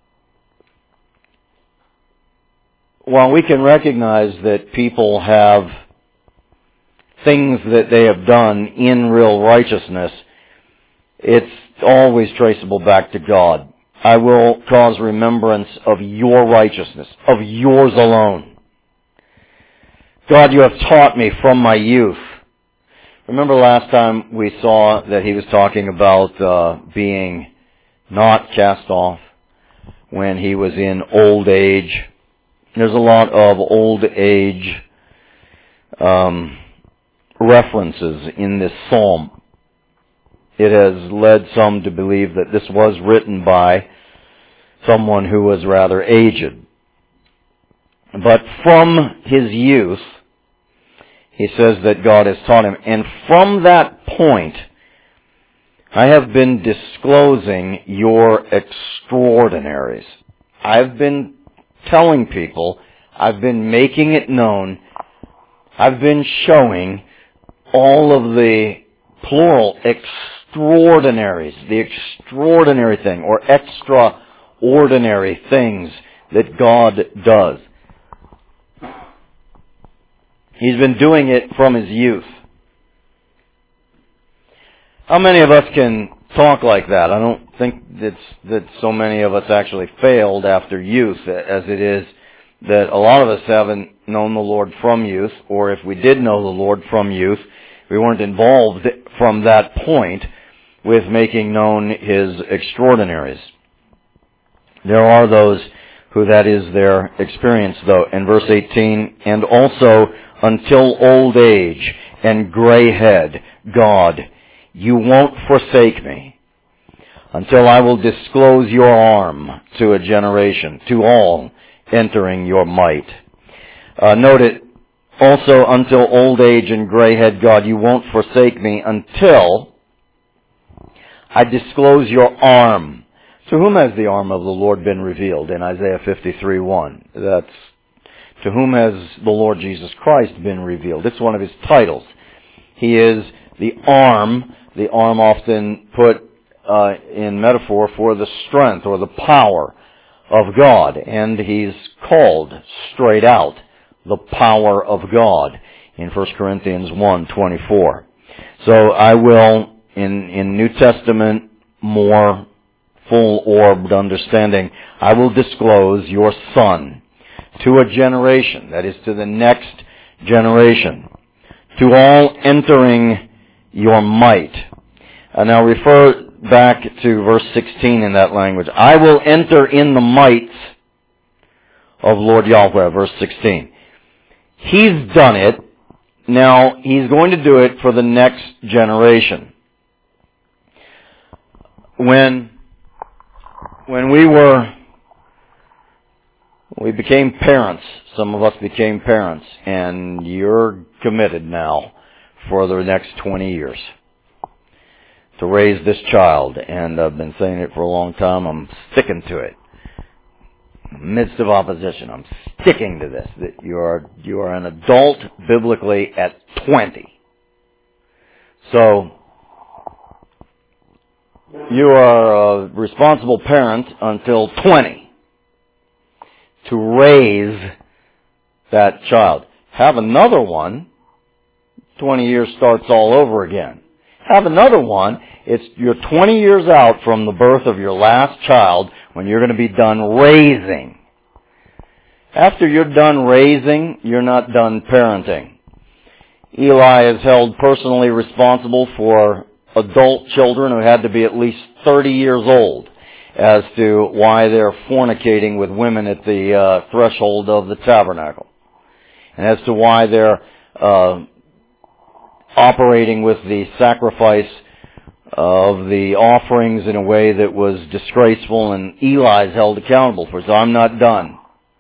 while we can recognize that people have things that they have done in real righteousness, it's always traceable back to God. I will cause remembrance of your righteousness, of yours alone. God, you have taught me from my youth. Remember last time we saw that he was talking about uh, being not cast off when he was in old age. There's a lot of old age um, references in this psalm. It has led some to believe that this was written by someone who was rather aged. But from his youth, he says that God has taught him. And from that point, I have been disclosing your extraordinaries. I've been telling people, I've been making it known I've been showing all of the plural extraordinaries, the extraordinary thing, or extraordinary things that God does. He's been doing it from his youth. How many of us can talk like that? I don't think that's, that so many of us actually failed after youth, as it is that a lot of us haven't known the Lord from youth, or if we did know the Lord from youth, we weren't involved from that point with making known his extraordinaries. There are those who that is their experience, though. In verse eighteen, and also until old age and gray head, God, you won't forsake me until I will disclose your arm to a generation, to all entering your might. Uh, note it, also until old age and gray head, God, you won't forsake me until I disclose your arm. To whom has the arm of the Lord been revealed? In Isaiah fifty-three one. That's, to whom has the Lord Jesus Christ been revealed? It's one of his titles. He is the arm, the arm often put uh, in metaphor for the strength or the power of God. And he's called straight out the power of God in First Corinthians one twenty-four. So I will, in, in New Testament, more full-orbed understanding, I will disclose your Son to a generation, that is to the next generation, to all entering your might. And now refer back to verse sixteen in that language. I will enter in the might of Lord Yahweh, verse sixteen. He's done it. Now, he's going to do it for the next generation. When, when we were, we became parents, some of us became parents, and you're committed now for the next twenty years to raise this child. And I've been saying it for a long time. I'm sticking to it. Midst of opposition, I'm sticking to this, that you are you are an adult biblically at twenty. So you are a responsible parent until twenty to raise that child. Have another one, twenty years starts all over again. Have another one, it's you're twenty years out from the birth of your last child when you're going to be done raising. After you're done raising, you're not done parenting. Eli is held personally responsible for adult children who had to be at least thirty years old as to why they're fornicating with women at the uh, threshold of the tabernacle, and as to why they're uh, operating with the sacrifice of the offerings in a way that was disgraceful, and Eli's held accountable for. So I'm not done.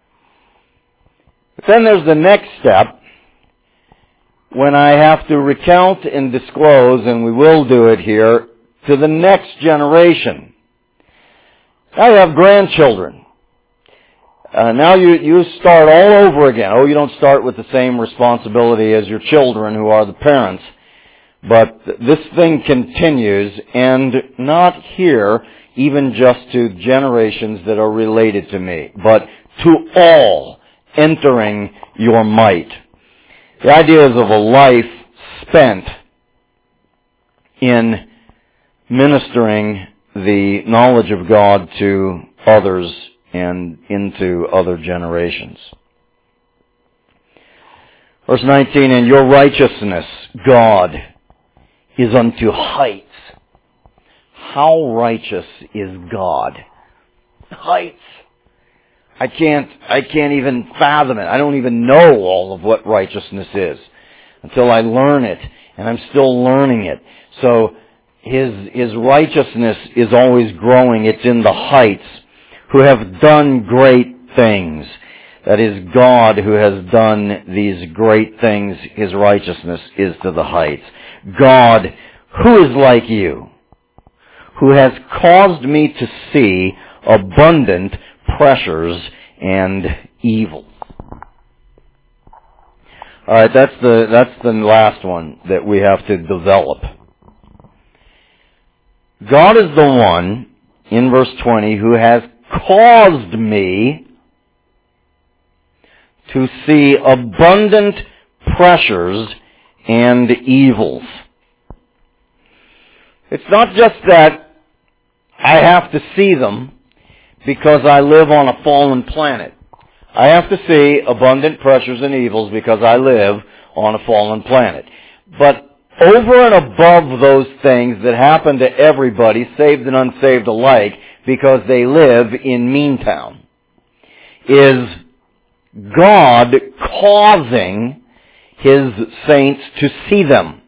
But then there's the next step, when I have to recount and disclose, and we will do it here, to the next generation. Now you have grandchildren. Uh, now you, you start all over again. Oh, you don't start with the same responsibility as your children who are the parents. But this thing continues, and not here even just to generations that are related to me, but to all entering your might. The idea is of a life spent in ministering the knowledge of God to others and into other generations. Verse nineteen, and your righteousness, God, is unto heights. How righteous is God? Heights. I can't, I can't even fathom it. I don't even know all of what righteousness is until I learn it, and I'm still learning it. So His, His righteousness is always growing. It's in the heights, who have done great things. That is God who has done these great things. His righteousness is to the heights. God, who is like you, who has caused me to see abundant pressures and evils. All right, that's the that's the last one that we have to develop. God is the one, in verse twenty, who has caused me to see abundant pressures and evils. It's not just that I have to see them because I live on a fallen planet. I have to see abundant pressures and evils because I live on a fallen planet. But over and above those things that happen to everybody, saved and unsaved alike, because they live in Meantown, is God causing His saints to see them.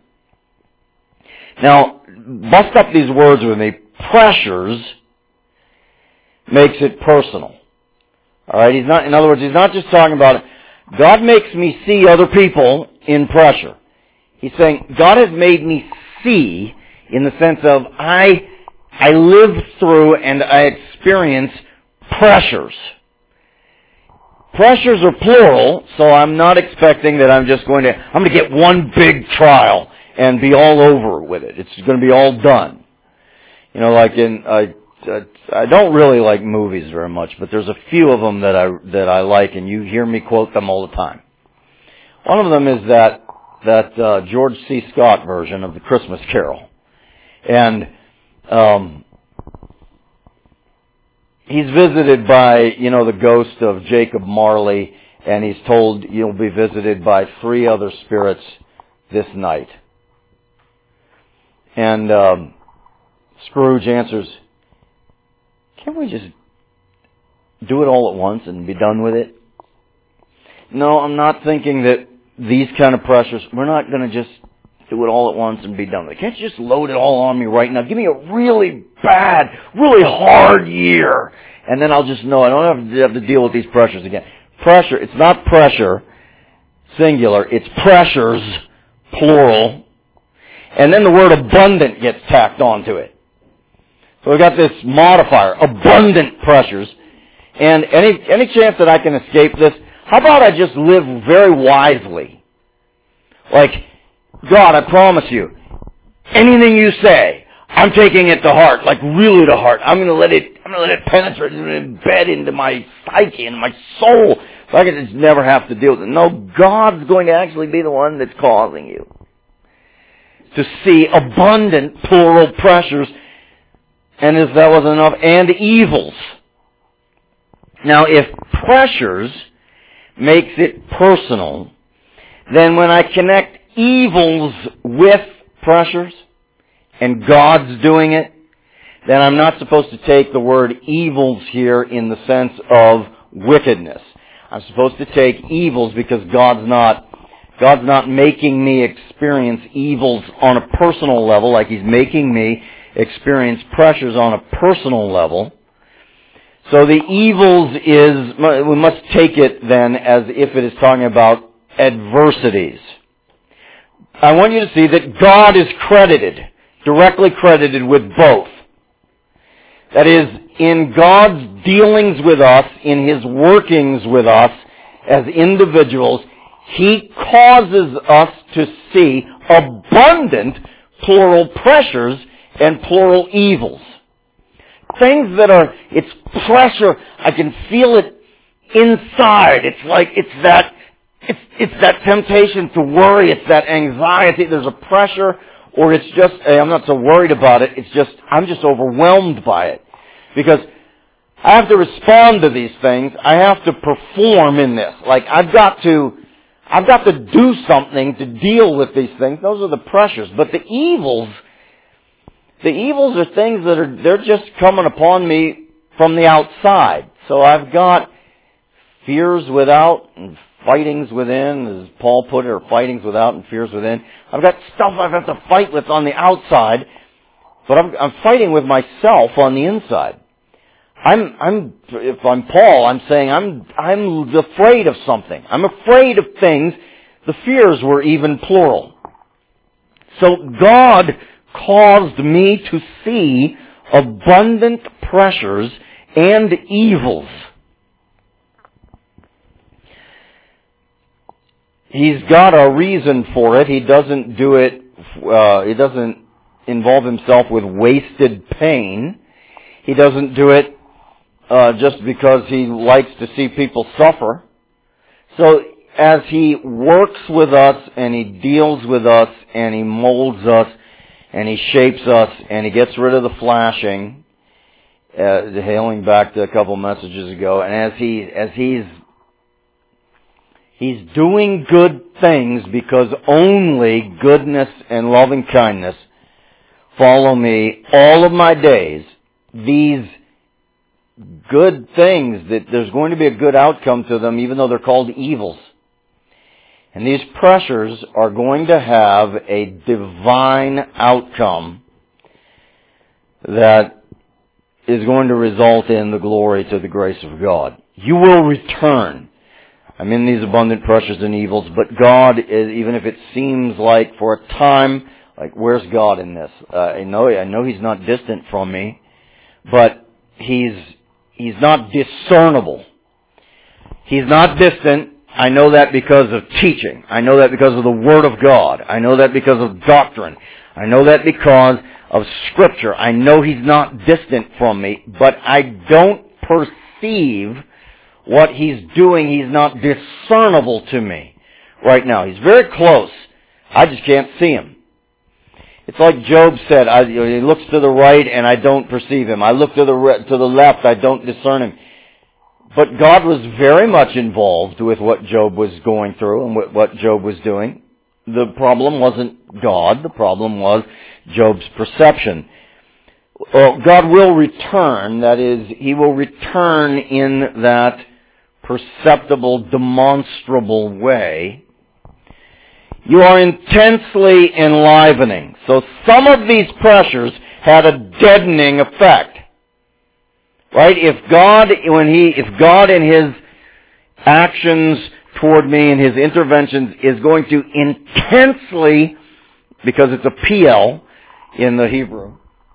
Now, bust up these words with me. Pressures makes it personal. All right, he's not. In other words, he's not just talking about God makes me see other people in pressure. He's saying God has made me see in the sense of I I live through and I experience pressures. Pressures are plural, so I'm not expecting that I'm just going to I'm going to get one big trial and be all over with it. It's going to be all done. You know, like in I. I don't really like movies very much, but there's a few of them that I that I like, and you hear me quote them all the time. One of them is that that uh, George C. Scott version of the Christmas Carol, and um, he's visited by you know the ghost of Jacob Marley, and he's told you'll be visited by three other spirits this night. And um, Scrooge answers, can't we just do it all at once and be done with it? No, I'm not thinking that these kind of pressures, we're not going to just do it all at once and be done with it. Can't you just load it all on me right now? Give me a really bad, really hard year, and then I'll just know I don't have to, have to deal with these pressures again. Pressure, it's not pressure, singular, it's pressures, plural, and then the word abundant gets tacked onto it. So we've got this modifier, abundant pressures. And any any chance that I can escape this, how about I just live very wisely? Like, God, I promise you, anything you say, I'm taking it to heart, like really to heart. I'm gonna let it I'm gonna let it penetrate and embed into my psyche and my soul. So I can just never have to deal with it. No, God's going to actually be the one that's causing you to see abundant plural pressures. And if that wasn't enough, and evils. Now, if pressures makes it personal, then when I connect evils with pressures, and God's doing it, then I'm not supposed to take the word evils here in the sense of wickedness. I'm supposed to take evils because God's not, God's not making me experience evils on a personal level like He's making me experience pressures on a personal level. So the evils is, we must take it then as if it is talking about adversities. I want you to see that God is credited, directly credited with both. That is, in God's dealings with us, in His workings with us as individuals, He causes us to see abundant plural pressures and plural evils. Things that are, it's pressure, I can feel it inside. It's like, it's that, it's, it's that temptation to worry, it's that anxiety, there's a pressure, or it's just, hey, I'm not so worried about it, it's just, I'm just overwhelmed by it. Because I have to respond to these things, I have to perform in this. Like, I've got to, I've got to do something to deal with these things. Those are the pressures. But the evils, The evils are things that are, they're just coming upon me from the outside. So I've got fears without and fightings within, as Paul put it, or fightings without and fears within. I've got stuff I have to fight with on the outside, but I'm, I'm fighting with myself on the inside. I'm, I'm, if I'm Paul, I'm saying I'm, I'm afraid of something. I'm afraid of things. The fears were even plural. So God caused me to see abundant pressures and evils. he's got a reason for it. He doesn't do it, uh, he doesn't involve himself with wasted pain. He doesn't do it uh, just because he likes to see people suffer. So as he works with us and he deals with us and he molds us and he shapes us and he gets rid of the flashing, uh, hailing back to a couple messages ago, and as he as he's he's doing good things because only goodness and loving kindness follow me all of my days. These good things, that there's going to be a good outcome to them even though they're called evils. And these pressures are going to have a divine outcome that is going to result in the glory to the grace of God. You will return. I'm in these abundant pressures and evils, but God, is, even if it seems like for a time, like where's God in this? Uh, I know, I know He's not distant from me, but He's He's not discernible. He's not distant. I know that because of teaching. I know that because of the Word of God. I know that because of doctrine. I know that because of Scripture. I know He's not distant from me, but I don't perceive what He's doing. He's not discernible to me right now. He's very close. I just can't see Him. It's like Job said, I, he looks to the right and I don't perceive Him. I look to the re- to the left, I don't discern Him. But God was very much involved with what Job was going through and what, what Job was doing. The problem wasn't God. The problem was Job's perception. Well, God will return. That is, He will return in that perceptible, demonstrable way. You are intensely enlivening. So some of these pressures had a deadening effect. Right? If God, when He, if God in His actions toward me and His interventions is going to intensely, because it's a P L in the Hebrew,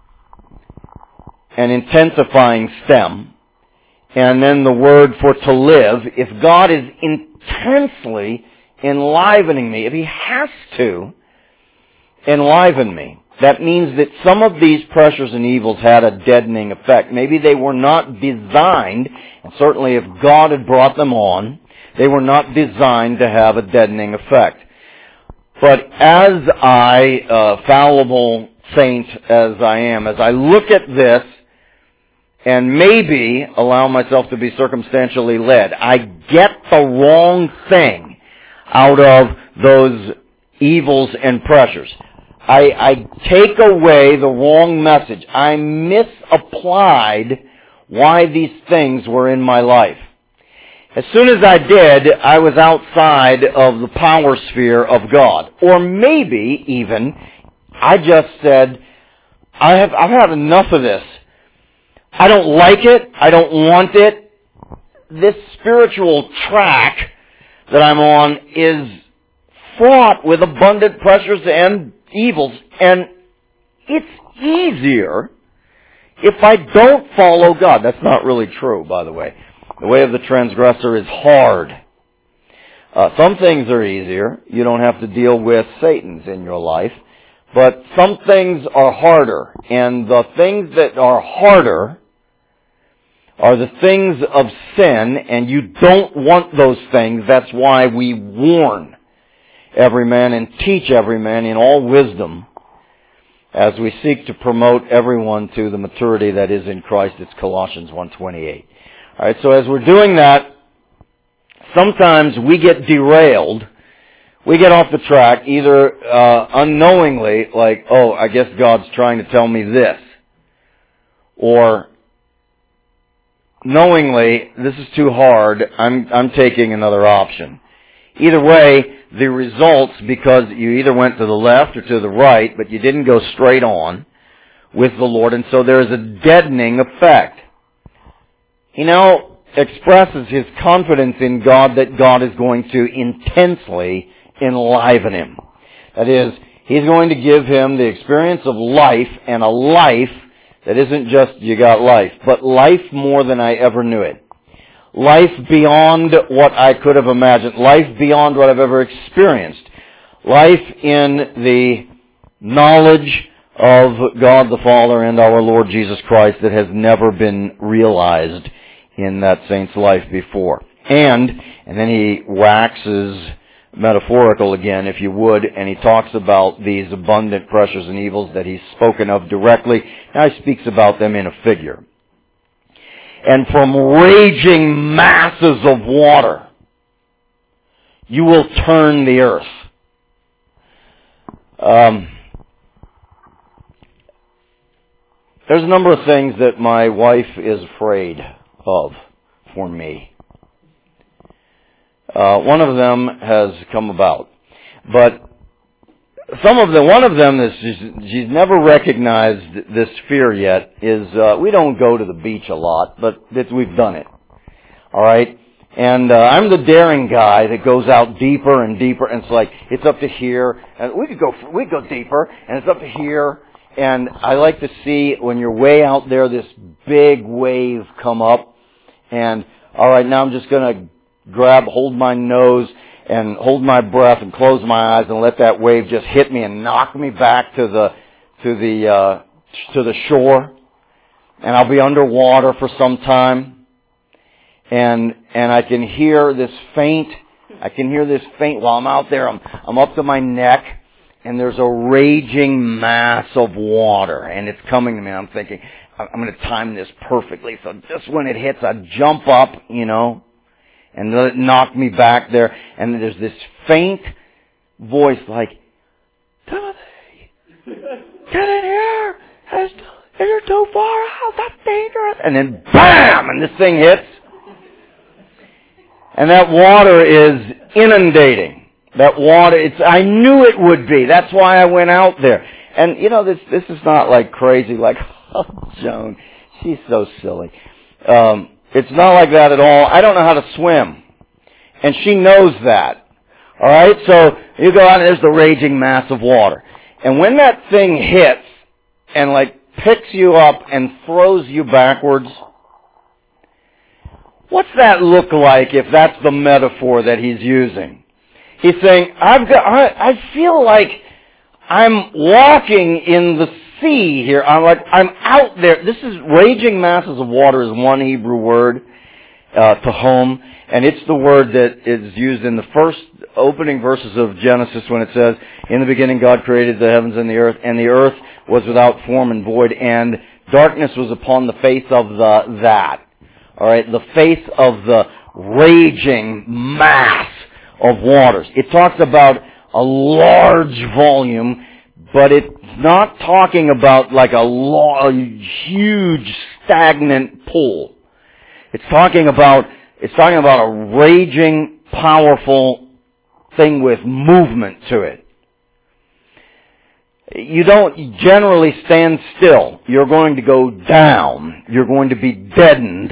an intensifying stem, and then the word for to live, if God is intensely enlivening me, if He has to enliven me, that means that some of these pressures and evils had a deadening effect. Maybe they were not designed, and certainly if God had brought them on, they were not designed to have a deadening effect. But as I, uh, fallible saint as I am, as I look at this, and maybe allow myself to be circumstantially led, I get the wrong thing out of those evils and pressures. I, I take away the wrong message. I misapplied why these things were in my life. As soon as I did, I was outside of the power sphere of God. Or maybe even, I just said, I have, I've had enough of this. I don't like it. I don't want it. This spiritual track that I'm on is fraught with abundant pressures and evils, and it's easier if I don't follow God. That's not really true, by the way. The way of the transgressor is hard. Uh, some things are easier. You don't have to deal with Satan's in your life. But some things are harder. And the things that are harder are the things of sin, and you don't want those things. That's why we warn every man and teach every man in all wisdom as we seek to promote everyone to the maturity that is in Christ. It's Colossians one twenty-eight. All right, so as we're doing that, sometimes we get derailed. We get off the track, either uh, unknowingly, like, oh, I guess God's trying to tell me this, or knowingly, this is too hard, I'm I'm taking another option. Either way, the results, because you either went to the left or to the right, but you didn't go straight on with the Lord, and so there is a deadening effect. He now expresses his confidence in God that God is going to intensely enliven him. That is, He's going to give him the experience of life, and a life that isn't just you got life, but life more than I ever knew it. life beyond what I could have imagined, life beyond what I've ever experienced, life in the knowledge of God the Father and our Lord Jesus Christ that has never been realized in that saint's life before. And, and then he waxes metaphorical again, if you would, and he talks about these abundant pressures and evils that he's spoken of directly. Now he speaks about them in a figure. And from raging masses of water, you will turn the earth. Um, there's a number of things that my wife is afraid of for me. Uh, one of them has come about. But some of them, one of them is she's, she's never recognized this fear yet is uh, we don't go to the beach a lot, but it's, we've done it. All right? And uh, I'm the daring guy that goes out deeper and deeper, and it's like, it's up to here, and we could go, we could go deeper, and it's up to here, and I like to see when you're way out there, this big wave come up, and all right, now I'm just going to grab, hold my nose, and hold my breath, and close my eyes, and let that wave just hit me and knock me back to the to the uh, to the shore, and I'll be underwater for some time, and and I can hear this faint, I can hear this faint while I'm out there. I'm I'm up to my neck, and there's a raging mass of water, and it's coming to me. I'm thinking, I'm going to time this perfectly, so just when it hits, I jump up, you know, and let it knock me back there. And there's this faint voice like, Timothy, get in here. It's, you're too far out. That's dangerous. And then bam! And this thing hits. And that water is inundating. That water, it's, I knew it would be. That's why I went out there. And, you know, this this is not like crazy, like, oh, Joan, she's so silly. Um, it's not like that at all. I don't know how to swim. And she knows that. All right? So you go out and there's the raging mass of water. And when that thing hits and like picks you up and throws you backwards, what's that look like if that's the metaphor that he's using? He's saying, I've got, I, I feel like I'm walking in the sea here. I'm like, I'm out there. This is raging masses of water is one Hebrew word, uh, tahom, and it's the word that is used in the first opening verses of Genesis when it says, in the beginning God created the heavens and the earth, and the earth was without form and void, and darkness was upon the face of the that. All right, the face of the raging mass of waters. It talks about a large volume, but it's not talking about like a, lo- a huge stagnant pool. It's talking about it's talking about a raging, powerful thing with movement to it. You don't generally stand still. You're going to go down. You're going to be deadened.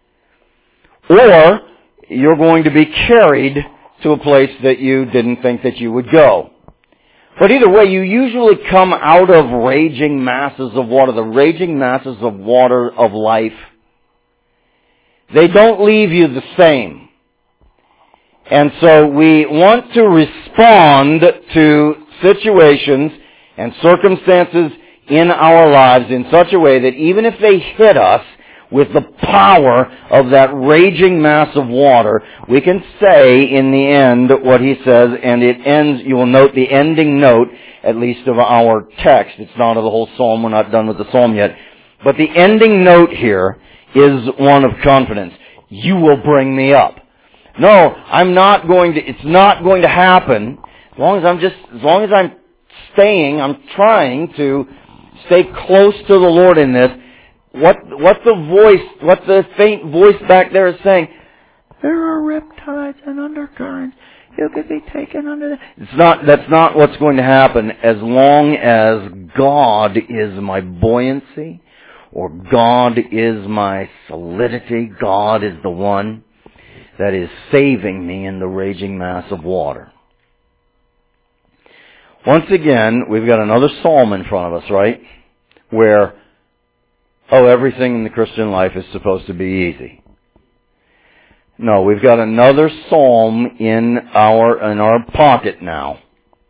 Or you're going to be carried to a place that you didn't think that you would go. But either way, you usually come out of raging masses of water, the raging masses of water of life. They don't leave you the same. And so we want to respond to situations and circumstances in our lives in such a way that even if they hit us with the power of that raging mass of water, we can say in the end what he says, and it ends, you will note the ending note, at least of our text. It's not of the whole psalm, we're not done with the psalm yet. But the ending note here is one of confidence. You will bring me up. No, I'm not going to, it's not going to happen as long as I'm just, as long as I'm staying, I'm trying to stay close to the Lord in this. What what the voice, what the faint voice back there is saying, there are riptides and undercurrents. You could be taken under that. It's not, that's not what's going to happen as long as God is my buoyancy, or God is my solidity. God is the one that is saving me in the raging mass of water. Once again, we've got another psalm in front of us, right? Where, oh, everything in the Christian life is supposed to be easy. No, we've got another psalm in our in our pocket now,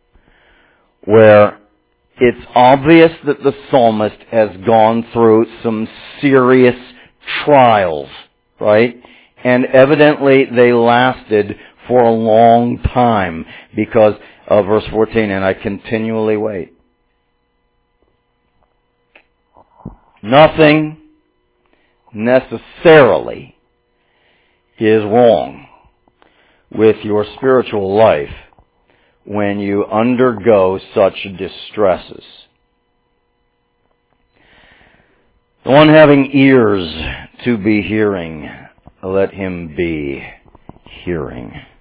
where it's obvious that the psalmist has gone through some serious trials, right? And evidently they lasted for a long time because of verse fourteen, and I continually wait. Nothing necessarily is wrong with your spiritual life when you undergo such distresses. The one having ears to be hearing, let him be hearing.